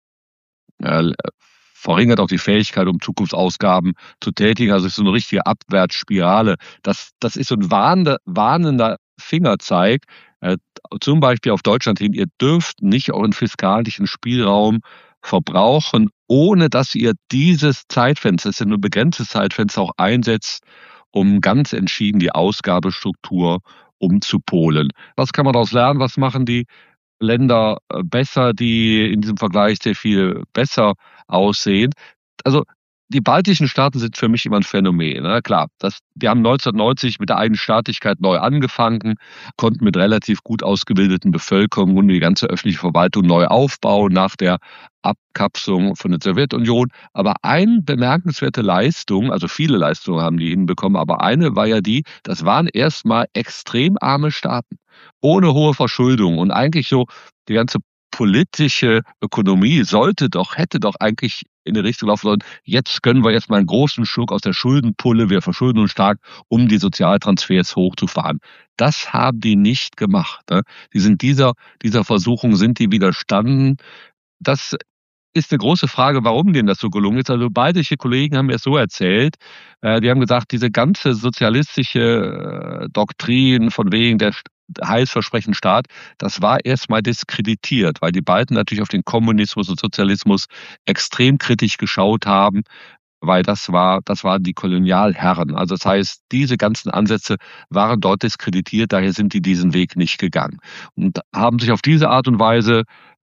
äh, verringert auch die Fähigkeit, um Zukunftsausgaben zu tätigen. Also es ist so eine richtige Abwärtsspirale. Das, das ist so ein warnender, warnender Fingerzeig, äh, zum Beispiel auf Deutschland hin. Ihr dürft nicht euren fiskalischen Spielraum verbrauchen, ohne dass ihr dieses Zeitfenster, das ist ja nur ein begrenztes Zeitfenster, auch einsetzt, um ganz entschieden die Ausgabestruktur umzupolen. Was kann man daraus lernen? Was machen die Länder besser, die in diesem Vergleich sehr viel besser aussehen? Also die baltischen Staaten sind für mich immer ein Phänomen. Ne? Klar, das, die haben neunzehnhundertneunzig mit der Eigenstaatlichkeit neu angefangen, konnten mit relativ gut ausgebildeten Bevölkerungen und die ganze öffentliche Verwaltung neu aufbauen nach der Abkapselung von der Sowjetunion. Aber eine bemerkenswerte Leistung, also viele Leistungen haben die hinbekommen, aber eine war ja die, das waren erstmal extrem arme Staaten, ohne hohe Verschuldung und eigentlich so die ganze politische Ökonomie sollte doch, hätte doch eigentlich in die Richtung laufen sollen, jetzt gönnen wir jetzt mal einen großen Schluck aus der Schuldenpulle, wir verschulden uns stark, um die Sozialtransfers hochzufahren. Das haben die nicht gemacht. Ne? Die sind dieser, dieser Versuchung sind die widerstanden. Das ist eine große Frage, warum denen das so gelungen ist. Also baltische Kollegen haben mir es so erzählt, äh, die haben gesagt, diese ganze sozialistische äh, Doktrin von wegen der Heilsversprechen Staat, das war erstmal diskreditiert, weil die Balten natürlich auf den Kommunismus und Sozialismus extrem kritisch geschaut haben, weil das war, das waren die Kolonialherren. Also das heißt, diese ganzen Ansätze waren dort diskreditiert, daher sind die diesen Weg nicht gegangen und haben sich auf diese Art und Weise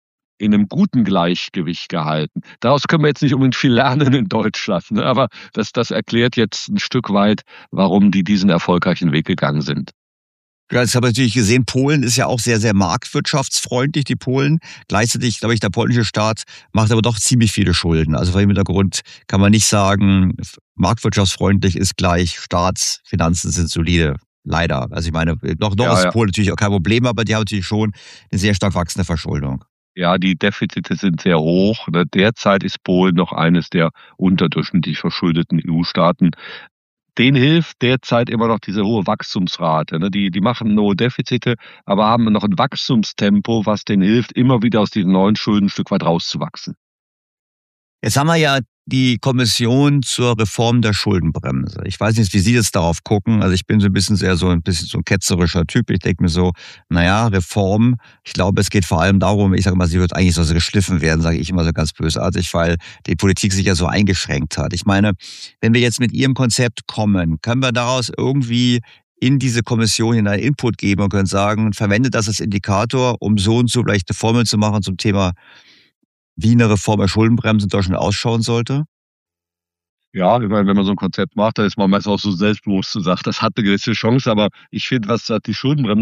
in einem guten Gleichgewicht gehalten. Daraus können wir jetzt nicht unbedingt viel lernen in Deutschland, ne? Aber das, das erklärt jetzt ein Stück weit, warum die diesen erfolgreichen Weg gegangen sind. Ja, jetzt habe ich natürlich gesehen, Polen ist ja auch sehr, sehr marktwirtschaftsfreundlich, die Polen. Gleichzeitig, glaube ich, der polnische Staat macht aber doch ziemlich viele Schulden. Also vor dem Hintergrund kann man nicht sagen, marktwirtschaftsfreundlich ist gleich Staatsfinanzen sind solide. Leider. Also ich meine, noch, noch Ja, ist ja. Polen natürlich auch kein Problem, aber die haben natürlich schon eine sehr stark wachsende Verschuldung. Ja, die Defizite sind sehr hoch. Ne? Derzeit ist Polen noch eines der unterdurchschnittlich verschuldeten E U-Staaten. Denen hilft derzeit immer noch diese hohe Wachstumsrate. Ne? Die, die machen hohe Defizite, aber haben noch ein Wachstumstempo, was denen hilft, immer wieder aus diesen neuen Schulden ein Stück weit rauszuwachsen. Jetzt haben wir ja die Kommission zur Reform der Schuldenbremse. Ich weiß nicht, wie Sie jetzt darauf gucken. Also ich bin so ein bisschen sehr so ein bisschen so ein ketzerischer Typ. Ich denke mir so, naja, Reform, ich glaube, es geht vor allem darum, ich sage mal, sie wird eigentlich so geschliffen werden, sage ich immer so ganz bösartig, weil die Politik sich ja so eingeschränkt hat. Ich meine, wenn wir jetzt mit Ihrem Konzept kommen, können wir daraus irgendwie in diese Kommission in einen Input geben und können sagen, verwendet das als Indikator, um so und so vielleicht eine Formel zu machen zum Thema, wie eine Reform der Schuldenbremse in Deutschland ausschauen sollte? Ja, ich meine, wenn man so ein Konzept macht, dann ist man meist auch so selbstbewusst und sagt, das hat eine gewisse Chance. Aber ich finde, was die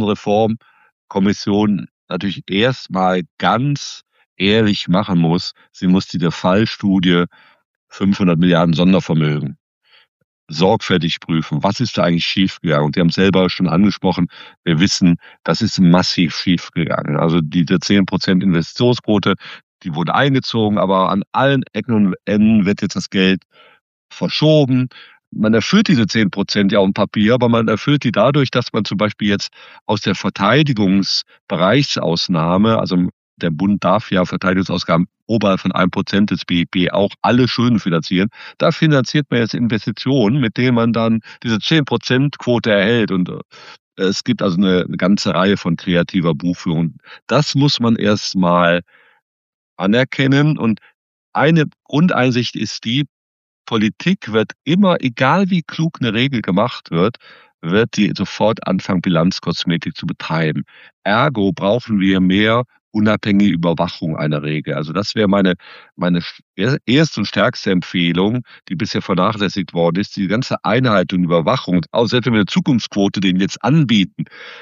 Schuldenbremsenreform-Kommission natürlich erstmal ganz ehrlich machen muss, sie muss die Fallstudie fünfhundert Milliarden Sondervermögen sorgfältig prüfen. Was ist da eigentlich schiefgegangen? Und die haben es selber schon angesprochen. Wir wissen, das ist massiv schiefgegangen. Also diese zehn Prozent Investitionsquote, die wurde eingezogen, aber an allen Ecken und Enden wird jetzt das Geld verschoben. Man erfüllt diese zehn Prozent ja auf dem Papier, aber man erfüllt die dadurch, dass man zum Beispiel jetzt aus der Verteidigungsbereichsausnahme, also der Bund darf ja Verteidigungsausgaben oberhalb von einem Prozent des B I P auch alle Schulden finanzieren. Da finanziert man jetzt Investitionen, mit denen man dann diese zehn Prozent Quote erhält. Und es gibt also eine, eine ganze Reihe von kreativer Buchführung. Das muss man erstmal anerkennen. Und eine Grundeinsicht ist die, Politik wird immer, egal wie klug eine Regel gemacht wird, wird die sofort anfangen, Bilanzkosmetik zu betreiben. Ergo brauchen wir mehr unabhängige Überwachung einer Regel. Also das wäre meine, meine erste und stärkste Empfehlung, die bisher vernachlässigt worden ist. Die ganze Einheit und Überwachung, auch selbst wenn wir eine Zukunftsquote denen jetzt anbieten,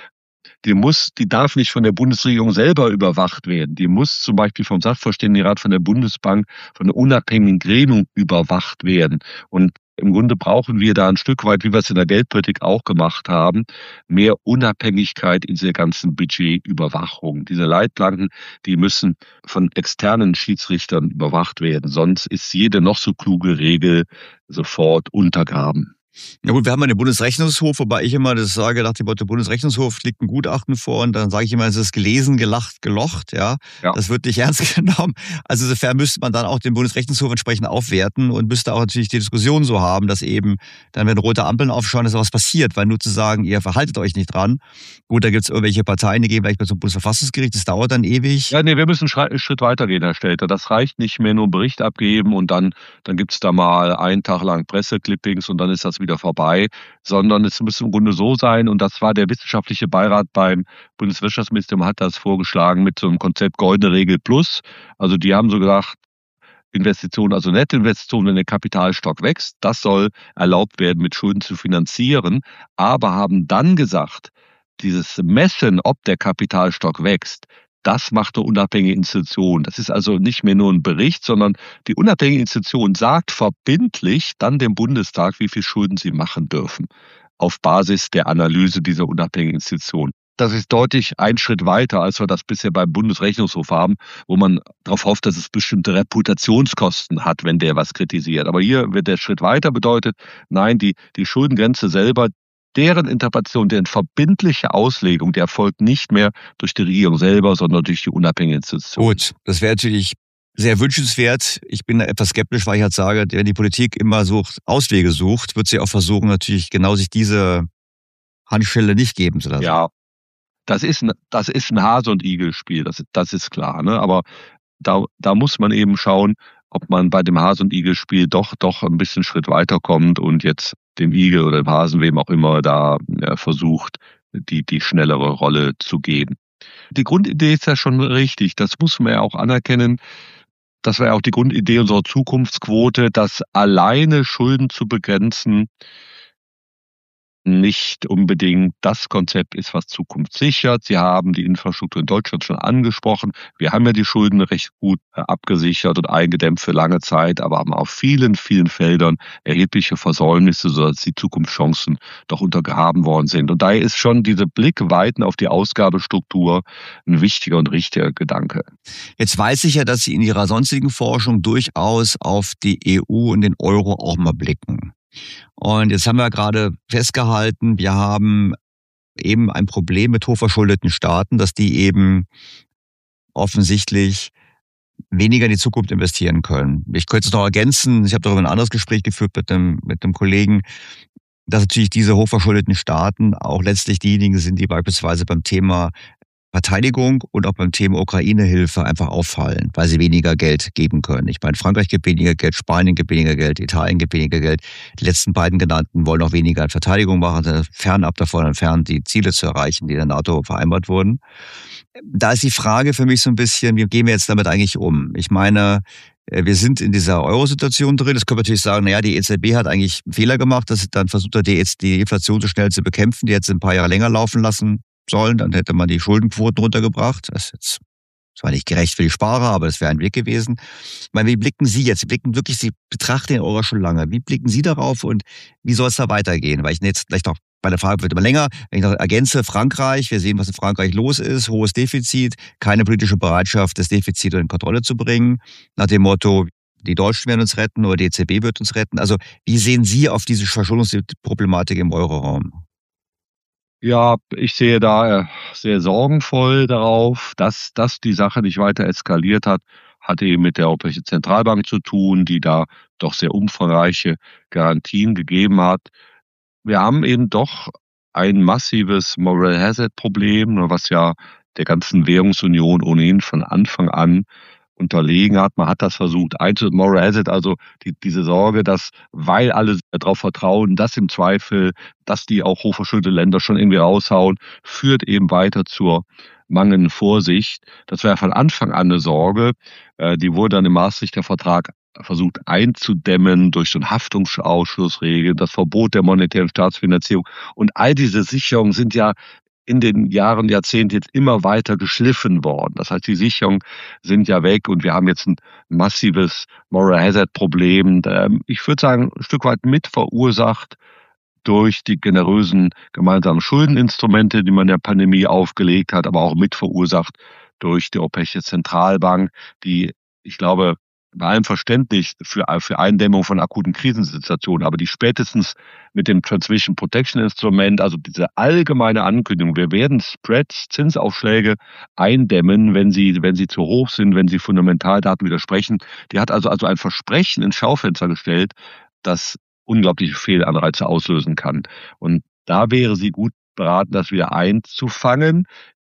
die muss, die darf nicht von der Bundesregierung selber überwacht werden. Die muss zum Beispiel vom Sachverständigenrat, von der Bundesbank, von einer unabhängigen Gremium überwacht werden. Und im Grunde brauchen wir da ein Stück weit, wie wir es in der Geldpolitik auch gemacht haben, mehr Unabhängigkeit in dieser ganzen Budgetüberwachung. Diese Leitplanken, die müssen von externen Schiedsrichtern überwacht werden. Sonst ist jede noch so kluge Regel sofort untergraben. Ja gut, wir haben einen Bundesrechnungshof, wobei ich immer das sage, nach dem Motto, Bundesrechnungshof liegt ein Gutachten vor und dann sage ich immer, es ist gelesen, gelacht, gelocht, ja. ja. Das wird nicht ernst genommen. Also insofern müsste man dann auch den Bundesrechnungshof entsprechend aufwerten und müsste auch natürlich die Diskussion so haben, dass eben dann, wenn rote Ampeln aufschauen, dass was passiert, weil nur zu sagen, ihr verhaltet euch nicht dran. Gut, da gibt es irgendwelche Parteien, die gehen vielleicht mal zum Bundesverfassungsgericht, das dauert dann ewig. Ja, nee, wir müssen einen Schritt weitergehen, Herr Stelter. Das reicht nicht mehr, nur einen Bericht abgeben und dann, dann gibt es da mal einen Tag lang Presseclippings und dann ist das wieder vorbei. Sondern es muss im Grunde so sein, und das war der wissenschaftliche Beirat beim Bundeswirtschaftsministerium, hat das vorgeschlagen mit so einem Konzept Goldene Regel Plus. Also die haben so gesagt, Investitionen, also Nettoinvestitionen, wenn der Kapitalstock wächst, das soll erlaubt werden, mit Schulden zu finanzieren, aber haben dann gesagt, dieses Messen, ob der Kapitalstock wächst, das macht eine unabhängige Institution. Das ist also nicht mehr nur ein Bericht, sondern die unabhängige Institution sagt verbindlich dann dem Bundestag, wie viel Schulden sie machen dürfen, auf Basis der Analyse dieser unabhängigen Institution. Das ist deutlich ein Schritt weiter, als wir das bisher beim Bundesrechnungshof haben, wo man darauf hofft, dass es bestimmte Reputationskosten hat, wenn der was kritisiert. Aber hier wird der Schritt weiter bedeutet, nein, die, die Schuldengrenze selber, deren Interpretation, deren verbindliche Auslegung, der erfolgt nicht mehr durch die Regierung selber, sondern durch die unabhängige Institution. Gut, das wäre natürlich sehr wünschenswert. Ich bin da etwas skeptisch, weil ich halt sage, wenn die Politik immer sucht, Auswege sucht, wird sie auch versuchen, natürlich genau sich diese Handschelle nicht geben zu lassen. Ja, das ist ein, das ist ein Hase- und Igel-Spiel, das, das ist klar. Ne? Aber da, da muss man eben schauen, ob man bei dem Hase- und Igel-Spiel doch, doch ein bisschen Schritt weiterkommt und jetzt dem Igel oder dem Hasen, wem auch immer, da ja, versucht, die, die schnellere Rolle zu geben. Die Grundidee ist ja schon richtig, das muss man ja auch anerkennen. Das war ja auch die Grundidee unserer Zukunftsquote, dass alleine Schulden zu begrenzen nicht unbedingt das Konzept ist, was Zukunft sichert. Sie haben die Infrastruktur in Deutschland schon angesprochen. Wir haben ja die Schulden recht gut abgesichert und eingedämmt für lange Zeit, aber haben auf vielen, vielen Feldern erhebliche Versäumnisse, sodass die Zukunftschancen doch untergraben worden sind. Und daher ist schon diese Blickweiten auf die Ausgabestruktur ein wichtiger und richtiger Gedanke. Jetzt weiß ich ja, dass Sie in Ihrer sonstigen Forschung durchaus auf die E U und den Euro auch mal blicken. Und jetzt haben wir gerade festgehalten, wir haben eben ein Problem mit hochverschuldeten Staaten, dass die eben offensichtlich weniger in die Zukunft investieren können. Ich könnte es noch ergänzen, ich habe darüber ein anderes Gespräch geführt mit einem, mit einem Kollegen, dass natürlich diese hochverschuldeten Staaten auch letztlich diejenigen sind, die beispielsweise beim Thema Verteidigung und auch beim Thema Ukraine-Hilfe einfach auffallen, weil sie weniger Geld geben können. Ich meine, Frankreich gibt weniger Geld, Spanien gibt weniger Geld, Italien gibt weniger Geld. Die letzten beiden genannten wollen auch weniger an Verteidigung machen, sind fernab davon entfernt, die Ziele zu erreichen, die in der NATO vereinbart wurden. Da ist die Frage für mich so ein bisschen, wie gehen wir jetzt damit eigentlich um? Ich meine, wir sind in dieser Euro-Situation drin. Das können wir natürlich sagen, naja, die E Z B hat eigentlich einen Fehler gemacht, dass sie dann versucht hat, die Inflation so schnell zu bekämpfen. Die hätte sie ein paar Jahre länger laufen lassen sollen, dann hätte man die Schuldenquoten runtergebracht. Das ist jetzt zwar nicht gerecht für die Sparer, aber es wäre ein Weg gewesen. Ich meine, wie blicken Sie jetzt? Sie blicken wirklich, Sie betrachten den Euro schon lange. Wie blicken Sie darauf und wie soll es da weitergehen? Weil ich jetzt vielleicht noch, bei der Frage wird immer länger, wenn ich noch ergänze, Frankreich, wir sehen, was in Frankreich los ist, hohes Defizit, keine politische Bereitschaft, das Defizit in Kontrolle zu bringen, nach dem Motto, die Deutschen werden uns retten oder die E Z B wird uns retten. Also wie sehen Sie auf diese Verschuldungsproblematik im Euroraum? Ja, ich sehe da sehr sorgenvoll darauf, dass, dass die Sache nicht weiter eskaliert hat, hat eben mit der Europäischen Zentralbank zu tun, die da doch sehr umfangreiche Garantien gegeben hat. Wir haben eben doch ein massives Moral Hazard Problem, was ja der ganzen Währungsunion ohnehin von Anfang an unterlegen hat. Man hat das versucht einzusetzen. Moral Hazard, also die, diese Sorge, dass, weil alle darauf vertrauen, dass im Zweifel, dass die auch hochverschuldete Länder schon irgendwie raushauen, führt eben weiter zur mangelnden Vorsicht. Das war von Anfang an eine Sorge. Die wurde dann im Maastrichter Vertrag versucht einzudämmen durch so einen Haftungsausschlussregel, das Verbot der monetären Staatsfinanzierung. Und all diese Sicherungen sind ja in den Jahren, Jahrzehnten jetzt immer weiter geschliffen worden. Das heißt, die Sicherungen sind ja weg und wir haben jetzt ein massives Moral Hazard Problem. Ich würde sagen, ein Stück weit mit verursacht durch die generösen gemeinsamen Schuldeninstrumente, die man in der Pandemie aufgelegt hat, aber auch mit verursacht durch die Europäische Zentralbank, die, ich glaube, bei allem Verständnis für, für Eindämmung von akuten Krisensituationen, aber die spätestens mit dem Transmission Protection Instrument, also diese allgemeine Ankündigung, wir werden Spreads, Zinsaufschläge eindämmen, wenn sie, wenn sie zu hoch sind, wenn sie Fundamentaldaten widersprechen. Die hat also, also ein Versprechen ins Schaufenster gestellt, das unglaubliche Fehlanreize auslösen kann. Und da wäre sie gut beraten, das wieder einzufangen.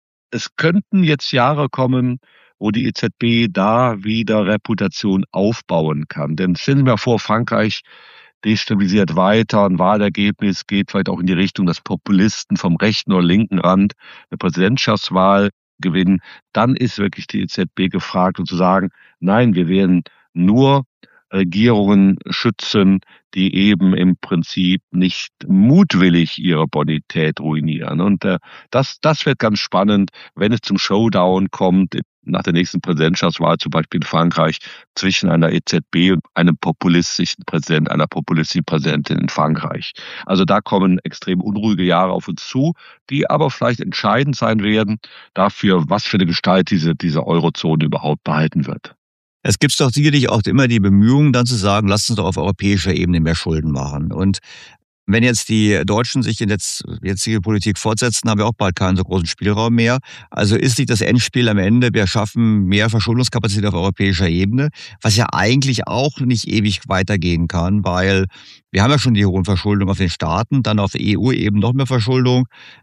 Es könnten jetzt Jahre kommen, wo die E Z B da wieder Reputation aufbauen kann. Denn stellen Sie mir vor, Frankreich destabilisiert weiter, ein Wahlergebnis geht vielleicht auch in die Richtung, dass Populisten vom rechten oder linken Rand eine Präsidentschaftswahl gewinnen. Dann ist wirklich die E Z B gefragt, und zu sagen, nein, wir werden nur Regierungen schützen, die eben im Prinzip nicht mutwillig ihre Bonität ruinieren. Und äh, das, das wird ganz spannend, wenn es zum Showdown kommt, nach der nächsten Präsidentschaftswahl, zum Beispiel in Frankreich, zwischen einer E Z B und einem populistischen Präsident, einer populistischen Präsidentin in Frankreich. Also da kommen extrem unruhige Jahre auf uns zu, die aber vielleicht entscheidend sein werden dafür, was für eine Gestalt diese, diese Eurozone überhaupt behalten wird. Es gibt doch sicherlich auch immer die Bemühungen, dann zu sagen, lasst uns doch auf europäischer Ebene mehr Schulden machen. Und wenn jetzt die Deutschen sich in jetzt, jetzige Politik fortsetzen, haben wir auch bald keinen so großen Spielraum mehr. Also ist nicht das Endspiel am Ende, wir schaffen mehr Verschuldungskapazität auf europäischer Ebene, was ja eigentlich auch nicht ewig weitergehen kann, weil wir haben ja schon die hohen Verschuldungen auf den Staaten, dann auf E U-Ebene noch mehr Verschuldung.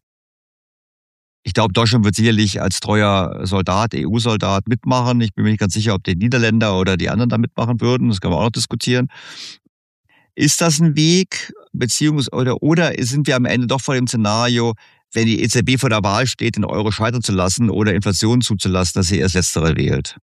Ich glaube, Deutschland wird sicherlich als treuer Soldat, E U-Soldat mitmachen. Ich bin mir nicht ganz sicher, ob die Niederländer oder die anderen da mitmachen würden. Das können wir auch noch diskutieren. Ist das ein Weg, beziehungsweise oder, oder sind wir am Ende doch vor dem Szenario, wenn die E Z B vor der Wahl steht, den Euro scheitern zu lassen oder Inflation zuzulassen, dass sie erst Letztere wählt?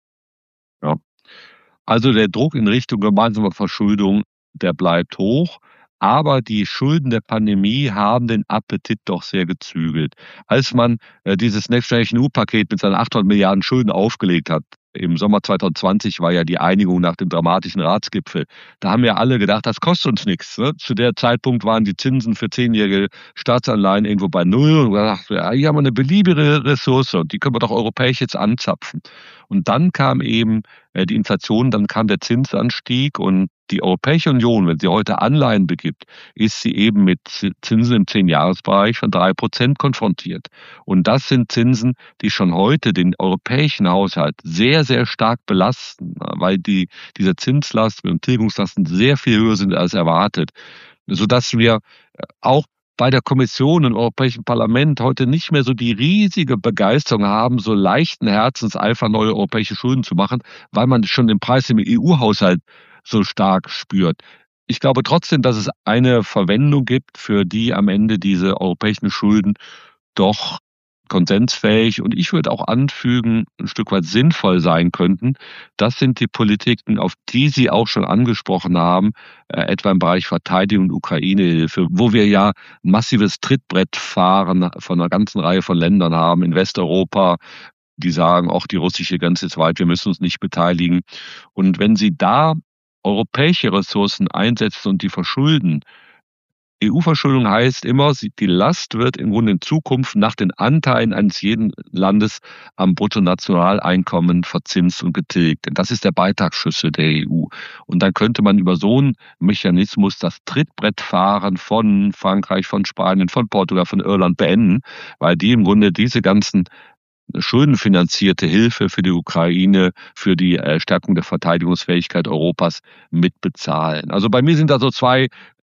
Ja. Also der Druck in Richtung gemeinsamer Verschuldung, der bleibt hoch. Aber die Schulden der Pandemie haben den Appetit doch sehr gezügelt. Als man äh, dieses Next Generation E U-Paket mit seinen achthundert Milliarden Schulden aufgelegt hat, im Sommer zwanzig zwanzig war ja die Einigung nach dem dramatischen Ratsgipfel. Da haben ja alle gedacht, das kostet uns nichts. Ne? Zu der Zeitpunkt waren die Zinsen für zehnjährige Staatsanleihen irgendwo bei Null. Und wir dachten, ja, hier haben wir eine beliebige Ressource und die können wir doch europäisch jetzt anzapfen. Und dann kam eben äh, die Inflation, dann kam der Zinsanstieg und die Europäische Union, wenn sie heute Anleihen begibt, ist sie eben mit Zinsen im Zehn-Jahres-Bereich von drei Prozent konfrontiert. Und das sind Zinsen, die schon heute den europäischen Haushalt sehr, sehr stark belasten, weil die, diese Zinslast und Tilgungslasten sehr viel höher sind als erwartet. Sodass wir auch bei der Kommission und Europäischen Parlament heute nicht mehr so die riesige Begeisterung haben, so leichten Herzens einfach neue europäische Schulden zu machen, weil man schon den Preis im E U-Haushalt so stark spürt. Ich glaube trotzdem, dass es eine Verwendung gibt, für die am Ende diese europäischen Schulden doch konsensfähig und ich würde auch anfügen, ein Stück weit sinnvoll sein könnten. Das sind die Politiken, auf die Sie auch schon angesprochen haben, äh, etwa im Bereich Verteidigung und Ukraine-Hilfe, wo wir ja ein massives Trittbrettfahren von einer ganzen Reihe von Ländern haben in Westeuropa, die sagen, auch die russische Grenze ist weit, wir müssen uns nicht beteiligen. Und wenn Sie da europäische Ressourcen einsetzen und die verschulden, E U-Verschuldung heißt immer, die Last wird im Grunde in Zukunft nach den Anteilen eines jeden Landes am Bruttonationaleinkommen verzinst und getilgt. Denn das ist der Beitragsschlüssel der E U. Und dann könnte man über so einen Mechanismus das Trittbrettfahren von Frankreich, von Spanien, von Portugal, von Irland beenden, weil die im Grunde diese ganzen schuldenfinanzierte Hilfe für die Ukraine, für die Stärkung der Verteidigungsfähigkeit Europas mitbezahlen. Also bei mir sind da so zwei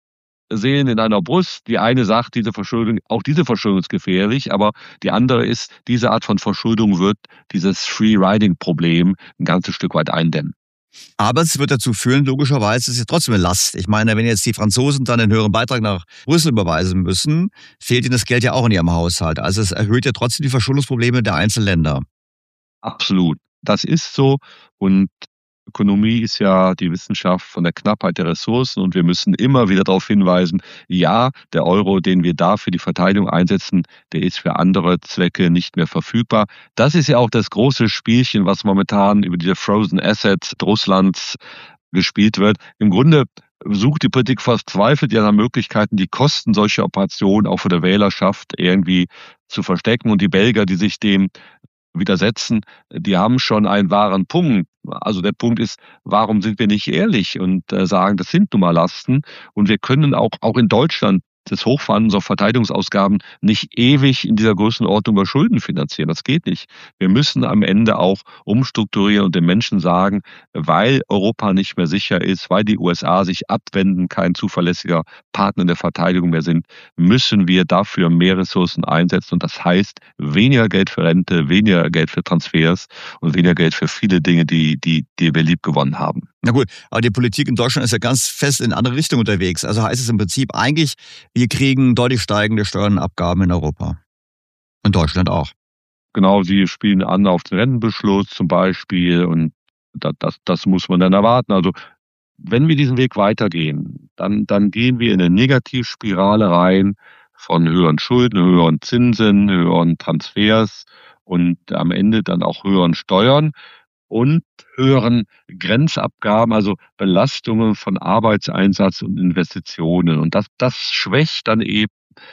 Seelen in einer Brust. Die eine sagt, diese Verschuldung, auch diese Verschuldung ist gefährlich, aber die andere ist, diese Art von Verschuldung wird dieses Free-Riding-Problem ein ganzes Stück weit eindämmen. Aber es wird dazu führen, logischerweise, es ist ja trotzdem eine Last. Ich meine, wenn jetzt die Franzosen dann einen höheren Beitrag nach Brüssel überweisen müssen, fehlt ihnen das Geld ja auch in ihrem Haushalt. Also es erhöht ja trotzdem die Verschuldungsprobleme der einzelnen Länder. Absolut. Das ist so. Und Ökonomie ist ja die Wissenschaft von der Knappheit der Ressourcen und wir müssen immer wieder darauf hinweisen, ja, der Euro, den wir da für die Verteidigung einsetzen, der ist für andere Zwecke nicht mehr verfügbar. Das ist ja auch das große Spielchen, was momentan über diese Frozen Assets Russlands gespielt wird. Im Grunde sucht die Politik verzweifelt ja nach Möglichkeiten, die Kosten solcher Operationen auch für die Wählerschaft irgendwie zu verstecken. Und die Belgier, die sich dem widersetzen, die haben schon einen wahren Punkt. Also der Punkt ist, warum sind wir nicht ehrlich und äh, sagen, das sind nun mal Lasten und wir können auch, auch in Deutschland das Hochfahren unserer Verteidigungsausgaben nicht ewig in dieser Größenordnung über Schulden finanzieren. Das geht nicht. Wir müssen am Ende auch umstrukturieren und den Menschen sagen, weil Europa nicht mehr sicher ist, weil die U S A sich abwenden, kein zuverlässiger Partner in der Verteidigung mehr sind, müssen wir dafür mehr Ressourcen einsetzen. Und das heißt weniger Geld für Rente, weniger Geld für Transfers und weniger Geld für viele Dinge, die, die, die wir lieb gewonnen haben. Na gut, aber die Politik in Deutschland ist ja ganz fest in eine andere Richtung unterwegs. Also heißt es im Prinzip eigentlich, wir kriegen deutlich steigende Steuern und Abgaben in Europa. In Deutschland auch. Genau, sie spielen an auf den Rentenbeschluss zum Beispiel und das, das, das muss man dann erwarten. Also wenn wir diesen Weg weitergehen, dann, dann gehen wir in eine Negativspirale rein von höheren Schulden, höheren Zinsen, höheren Transfers und am Ende dann auch höheren Steuern und höheren Grenzabgaben, also Belastungen von Arbeitseinsatz und Investitionen. Und das, das schwächt dann eben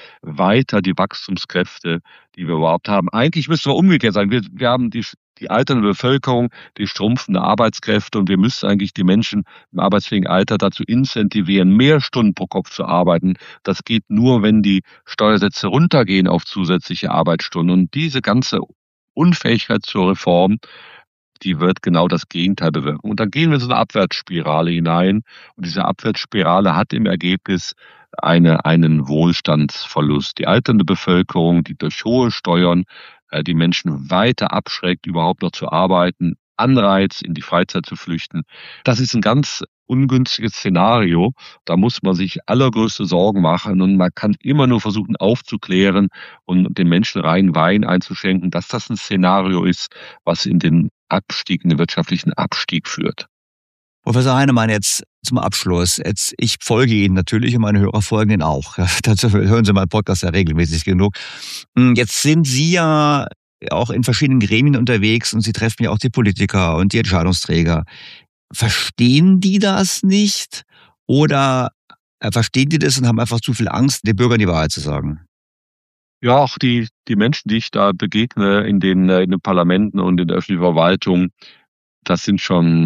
weiter die Wachstumskräfte, die wir überhaupt haben. Eigentlich müsste wir umgekehrt sein. Wir, wir haben die, die alternde Bevölkerung, die schrumpfende Arbeitskräfte und wir müssten eigentlich die Menschen im arbeitsfähigen Alter dazu incentivieren, mehr Stunden pro Kopf zu arbeiten. Das geht nur, wenn die Steuersätze runtergehen auf zusätzliche Arbeitsstunden. Und diese ganze Unfähigkeit zur Reform, die wird genau das Gegenteil bewirken. Und dann gehen wir in so eine Abwärtsspirale hinein. Und diese Abwärtsspirale hat im Ergebnis eine, einen Wohlstandsverlust. Die alternde Bevölkerung, die durch hohe Steuern äh, die Menschen weiter abschreckt, überhaupt noch zu arbeiten, Anreiz, in die Freizeit zu flüchten. Das ist ein ganz ungünstiges Szenario. Da muss man sich allergrößte Sorgen machen und man kann immer nur versuchen aufzuklären und den Menschen rein Wein einzuschenken, dass das ein Szenario ist, was in den Abstieg, in den wirtschaftlichen Abstieg führt. Professor Heinemann, jetzt zum Abschluss. Jetzt, ich folge Ihnen natürlich und meine Hörer folgen Ihnen auch. Dazu hören Sie meinen Podcast ja regelmäßig genug. Jetzt sind Sie ja auch in verschiedenen Gremien unterwegs und Sie treffen ja auch die Politiker und die Entscheidungsträger. Verstehen die das nicht oder verstehen die das und haben einfach zu viel Angst, den Bürgern die Wahrheit zu sagen? Ja, auch die, die Menschen, die ich da begegne in den, in den Parlamenten und in der öffentlichen Verwaltung, das sind schon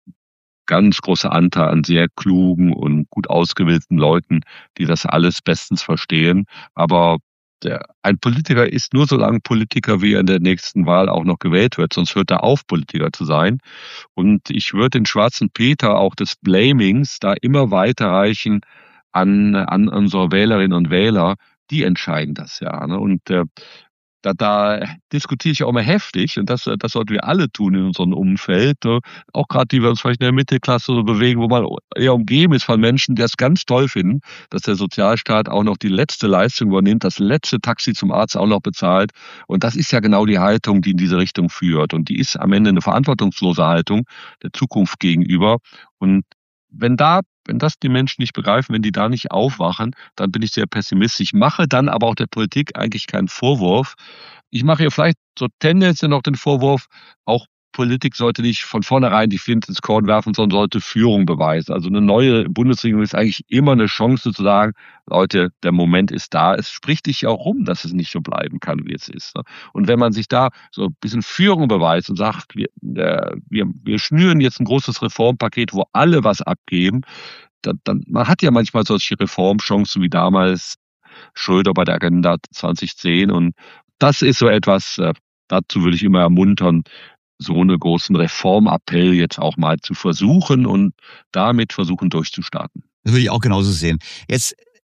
ganz großer Anteil an sehr klugen und gut ausgebildeten Leuten, die das alles bestens verstehen. Aber der, ein Politiker ist nur so lange Politiker, wie er in der nächsten Wahl auch noch gewählt wird, sonst hört er auf, Politiker zu sein. Und ich würde den schwarzen Peter auch des Blamings da immer weiterreichen an, an unsere Wählerinnen und Wähler. Die entscheiden das ja. Ne? Und äh, da, da diskutiere ich auch immer heftig und das, das sollten wir alle tun in unserem Umfeld. Ne? Auch gerade die wir uns vielleicht in der Mittelklasse so bewegen, wo man eher umgeben ist von Menschen, die es ganz toll finden, dass der Sozialstaat auch noch die letzte Leistung übernimmt, das letzte Taxi zum Arzt auch noch bezahlt. Und das ist ja genau die Haltung, die in diese Richtung führt. Und die ist am Ende eine verantwortungslose Haltung der Zukunft gegenüber. Und wenn da Wenn das die Menschen nicht begreifen, wenn die da nicht aufwachen, dann bin ich sehr pessimistisch. Ich mache dann aber auch der Politik eigentlich keinen Vorwurf. Ich mache ihr vielleicht so tendenziell noch den Vorwurf, auch Politik sollte nicht von vornherein die Flinte ins Korn werfen, sondern sollte Führung beweisen. Also eine neue Bundesregierung ist eigentlich immer eine Chance zu sagen, Leute, der Moment ist da. Es spricht sich ja auch rum, dass es nicht so bleiben kann, wie es ist. Und wenn man sich da so ein bisschen Führung beweist und sagt, wir, wir, wir schnüren jetzt ein großes Reformpaket, wo alle was abgeben, dann, dann man hat ja manchmal solche Reformchancen wie damals Schröder bei der Agenda zwanzig zehn. Und das ist so etwas, dazu würde ich immer ermuntern, so einen großen Reformappell jetzt auch mal zu versuchen und damit versuchen durchzustarten. Das würde ich auch genauso sehen. Jetzt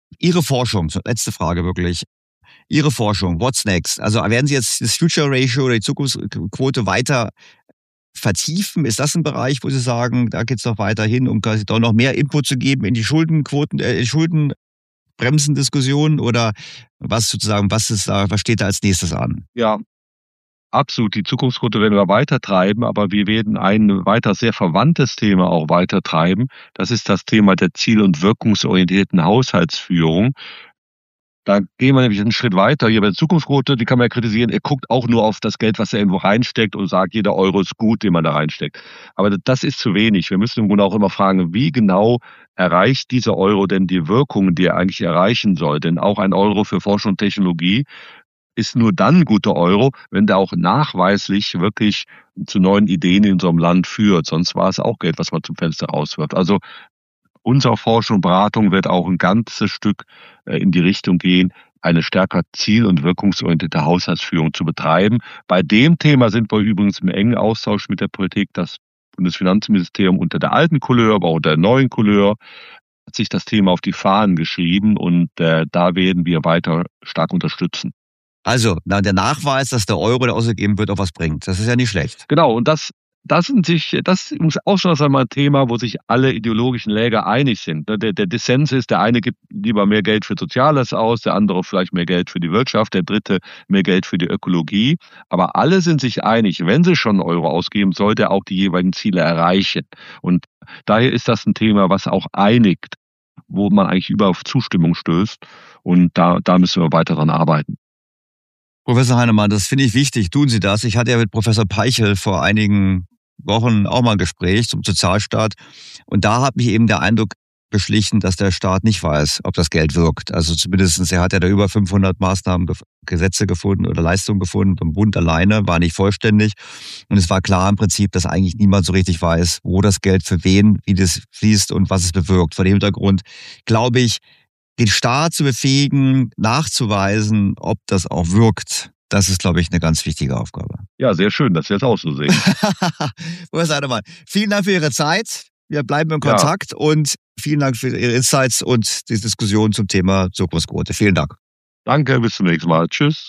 Ihre Forschung, letzte Frage wirklich. Ihre Forschung, what's next? Also werden Sie jetzt das Future Ratio oder die Zukunftsquote weiter vertiefen? Ist das ein Bereich, wo Sie sagen, da geht es doch weiter hin, um quasi doch noch mehr Input zu geben in die Schuldenquoten, äh, Schuldenbremsendiskussion, oder was sozusagen, was ist da, was steht da als nächstes an? Ja, absolut. Die Zukunftsquote werden wir weiter treiben, aber wir werden ein weiter sehr verwandtes Thema auch weiter treiben. Das ist das Thema der ziel- und wirkungsorientierten Haushaltsführung. Da gehen wir nämlich einen Schritt weiter. Hier bei der Zukunftsquote, die kann man ja kritisieren, er guckt auch nur auf das Geld, was er irgendwo reinsteckt und sagt, jeder Euro ist gut, den man da reinsteckt. Aber das ist zu wenig. Wir müssen im Grunde auch immer fragen, wie genau erreicht dieser Euro denn die Wirkung, die er eigentlich erreichen soll? Denn auch ein Euro für Forschung und Technologie ist nur dann ein guter Euro, wenn der auch nachweislich wirklich zu neuen Ideen in unserem Land führt. Sonst war es auch Geld, was man zum Fenster rauswirft. Also unsere Forschung und Beratung wird auch ein ganzes Stück in die Richtung gehen, eine stärker ziel- und wirkungsorientierte Haushaltsführung zu betreiben. Bei dem Thema sind wir übrigens im engen Austausch mit der Politik. Das Bundesfinanzministerium unter der alten Couleur, aber auch unter der neuen Couleur hat sich das Thema auf die Fahnen geschrieben, und äh, da werden wir weiter stark unterstützen. Also, na, der Nachweis, dass der Euro, der ausgegeben wird, auch was bringt. Das ist ja nicht schlecht. Genau, und das Das sind sich, das ist auch schon einmal ein Thema, wo sich alle ideologischen Läger einig sind. Der, der Dissens ist, der eine gibt lieber mehr Geld für Soziales aus, der andere vielleicht mehr Geld für die Wirtschaft, der dritte mehr Geld für die Ökologie. Aber alle sind sich einig, wenn sie schon einen Euro ausgeben, sollte er auch die jeweiligen Ziele erreichen. Und daher ist das ein Thema, was auch einigt, wo man eigentlich überall auf Zustimmung stößt. Und da, da müssen wir weiter dran arbeiten. Professor Heinemann, das finde ich wichtig. Tun Sie das. Ich hatte ja mit Professor Peichel vor einigen Wochen auch mal ein Gespräch zum Sozialstaat. Und da hat mich eben der Eindruck beschlichen, dass der Staat nicht weiß, ob das Geld wirkt. Also zumindest, er hat ja da über fünfhundert Maßnahmen, Gesetze gefunden oder Leistungen gefunden. Beim Bund alleine war nicht vollständig. Und es war klar im Prinzip, dass eigentlich niemand so richtig weiß, wo das Geld für wen, wie das fließt und was es bewirkt. Vor dem Hintergrund glaube ich, den Staat zu befähigen, nachzuweisen, ob das auch wirkt. Das ist, glaube ich, eine ganz wichtige Aufgabe. Ja, sehr schön, dass Sie das auch so sehen. Professor Heinemann, vielen Dank für Ihre Zeit. Wir bleiben in Kontakt, ja. Und vielen Dank für Ihre Insights und die Diskussion zum Thema Zukunftsquote. Vielen Dank. Danke, bis zum nächsten Mal. Tschüss.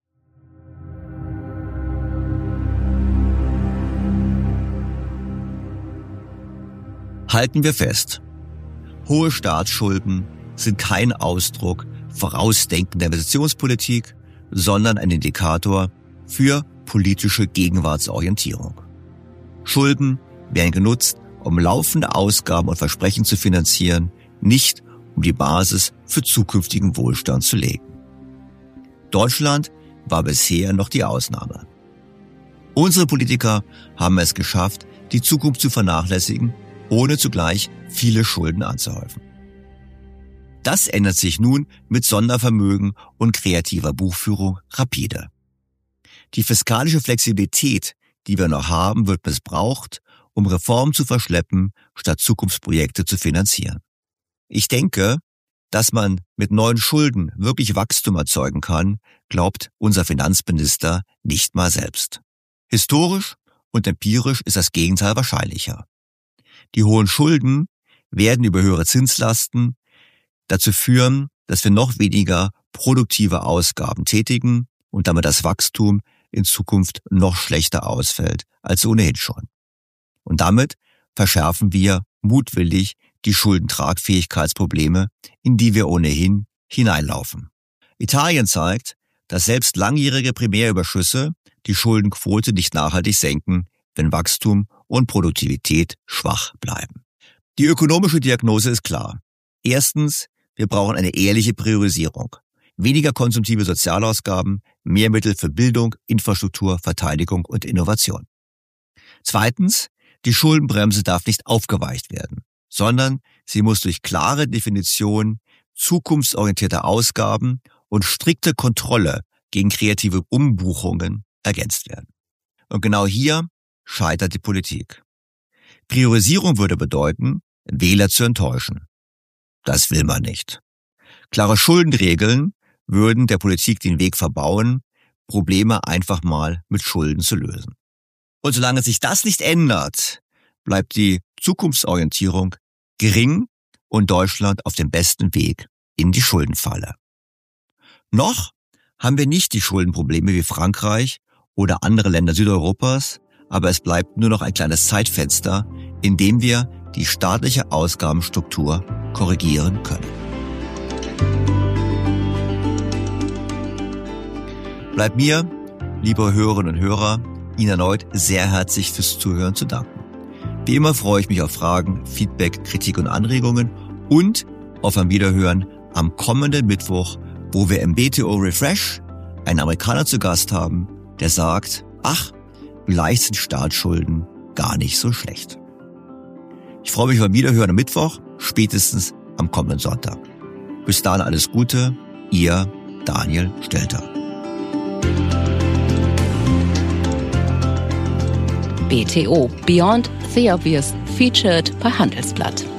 Halten wir fest. Hohe Staatsschulden sind kein Ausdruck vorausdenkender Investitionspolitik, sondern ein Indikator für politische Gegenwartsorientierung. Schulden werden genutzt, um laufende Ausgaben und Versprechen zu finanzieren, nicht um die Basis für zukünftigen Wohlstand zu legen. Deutschland war bisher noch die Ausnahme. Unsere Politiker haben es geschafft, die Zukunft zu vernachlässigen, ohne zugleich viele Schulden anzuhäufen. Das ändert sich nun mit Sondervermögen und kreativer Buchführung rapide. Die fiskalische Flexibilität, die wir noch haben, wird missbraucht, um Reformen zu verschleppen, statt Zukunftsprojekte zu finanzieren. Ich denke, dass man mit neuen Schulden wirklich Wachstum erzeugen kann, glaubt unser Finanzminister nicht mal selbst. Historisch und empirisch ist das Gegenteil wahrscheinlicher. Die hohen Schulden werden über höhere Zinslasten dazu führen, dass wir noch weniger produktive Ausgaben tätigen und damit das Wachstum in Zukunft noch schlechter ausfällt als ohnehin schon. Und damit verschärfen wir mutwillig die Schuldentragfähigkeitsprobleme, in die wir ohnehin hineinlaufen. Italien zeigt, dass selbst langjährige Primärüberschüsse die Schuldenquote nicht nachhaltig senken, wenn Wachstum und Produktivität schwach bleiben. Die ökonomische Diagnose ist klar. Erstens, wir brauchen eine ehrliche Priorisierung. Weniger konsumtive Sozialausgaben, mehr Mittel für Bildung, Infrastruktur, Verteidigung und Innovation. Zweitens, die Schuldenbremse darf nicht aufgeweicht werden, sondern sie muss durch klare Definition zukunftsorientierter Ausgaben und strikte Kontrolle gegen kreative Umbuchungen ergänzt werden. Und genau hier scheitert die Politik. Priorisierung würde bedeuten, Wähler zu enttäuschen. Das will man nicht. Klare Schuldenregeln würden der Politik den Weg verbauen, Probleme einfach mal mit Schulden zu lösen. Und solange sich das nicht ändert, bleibt die Zukunftsorientierung gering und Deutschland auf dem besten Weg in die Schuldenfalle. Noch haben wir nicht die Schuldenprobleme wie Frankreich oder andere Länder Südeuropas, aber es bleibt nur noch ein kleines Zeitfenster, in dem wir die staatliche Ausgabenstruktur korrigieren können. Bleibt mir, liebe Hörerinnen und Hörer, Ihnen erneut sehr herzlich fürs Zuhören zu danken. Wie immer freue ich mich auf Fragen, Feedback, Kritik und Anregungen und auf ein Wiederhören am kommenden Mittwoch, wo wir im B T O Refresh einen Amerikaner zu Gast haben, der sagt, ach, vielleicht sind Staatsschulden gar nicht so schlecht. Ich freue mich beim Wiederhören am Mittwoch, spätestens am kommenden Sonntag. Bis dahin alles Gute, Ihr Daniel Stelter. B T O Beyond the Obvious featured bei Handelsblatt.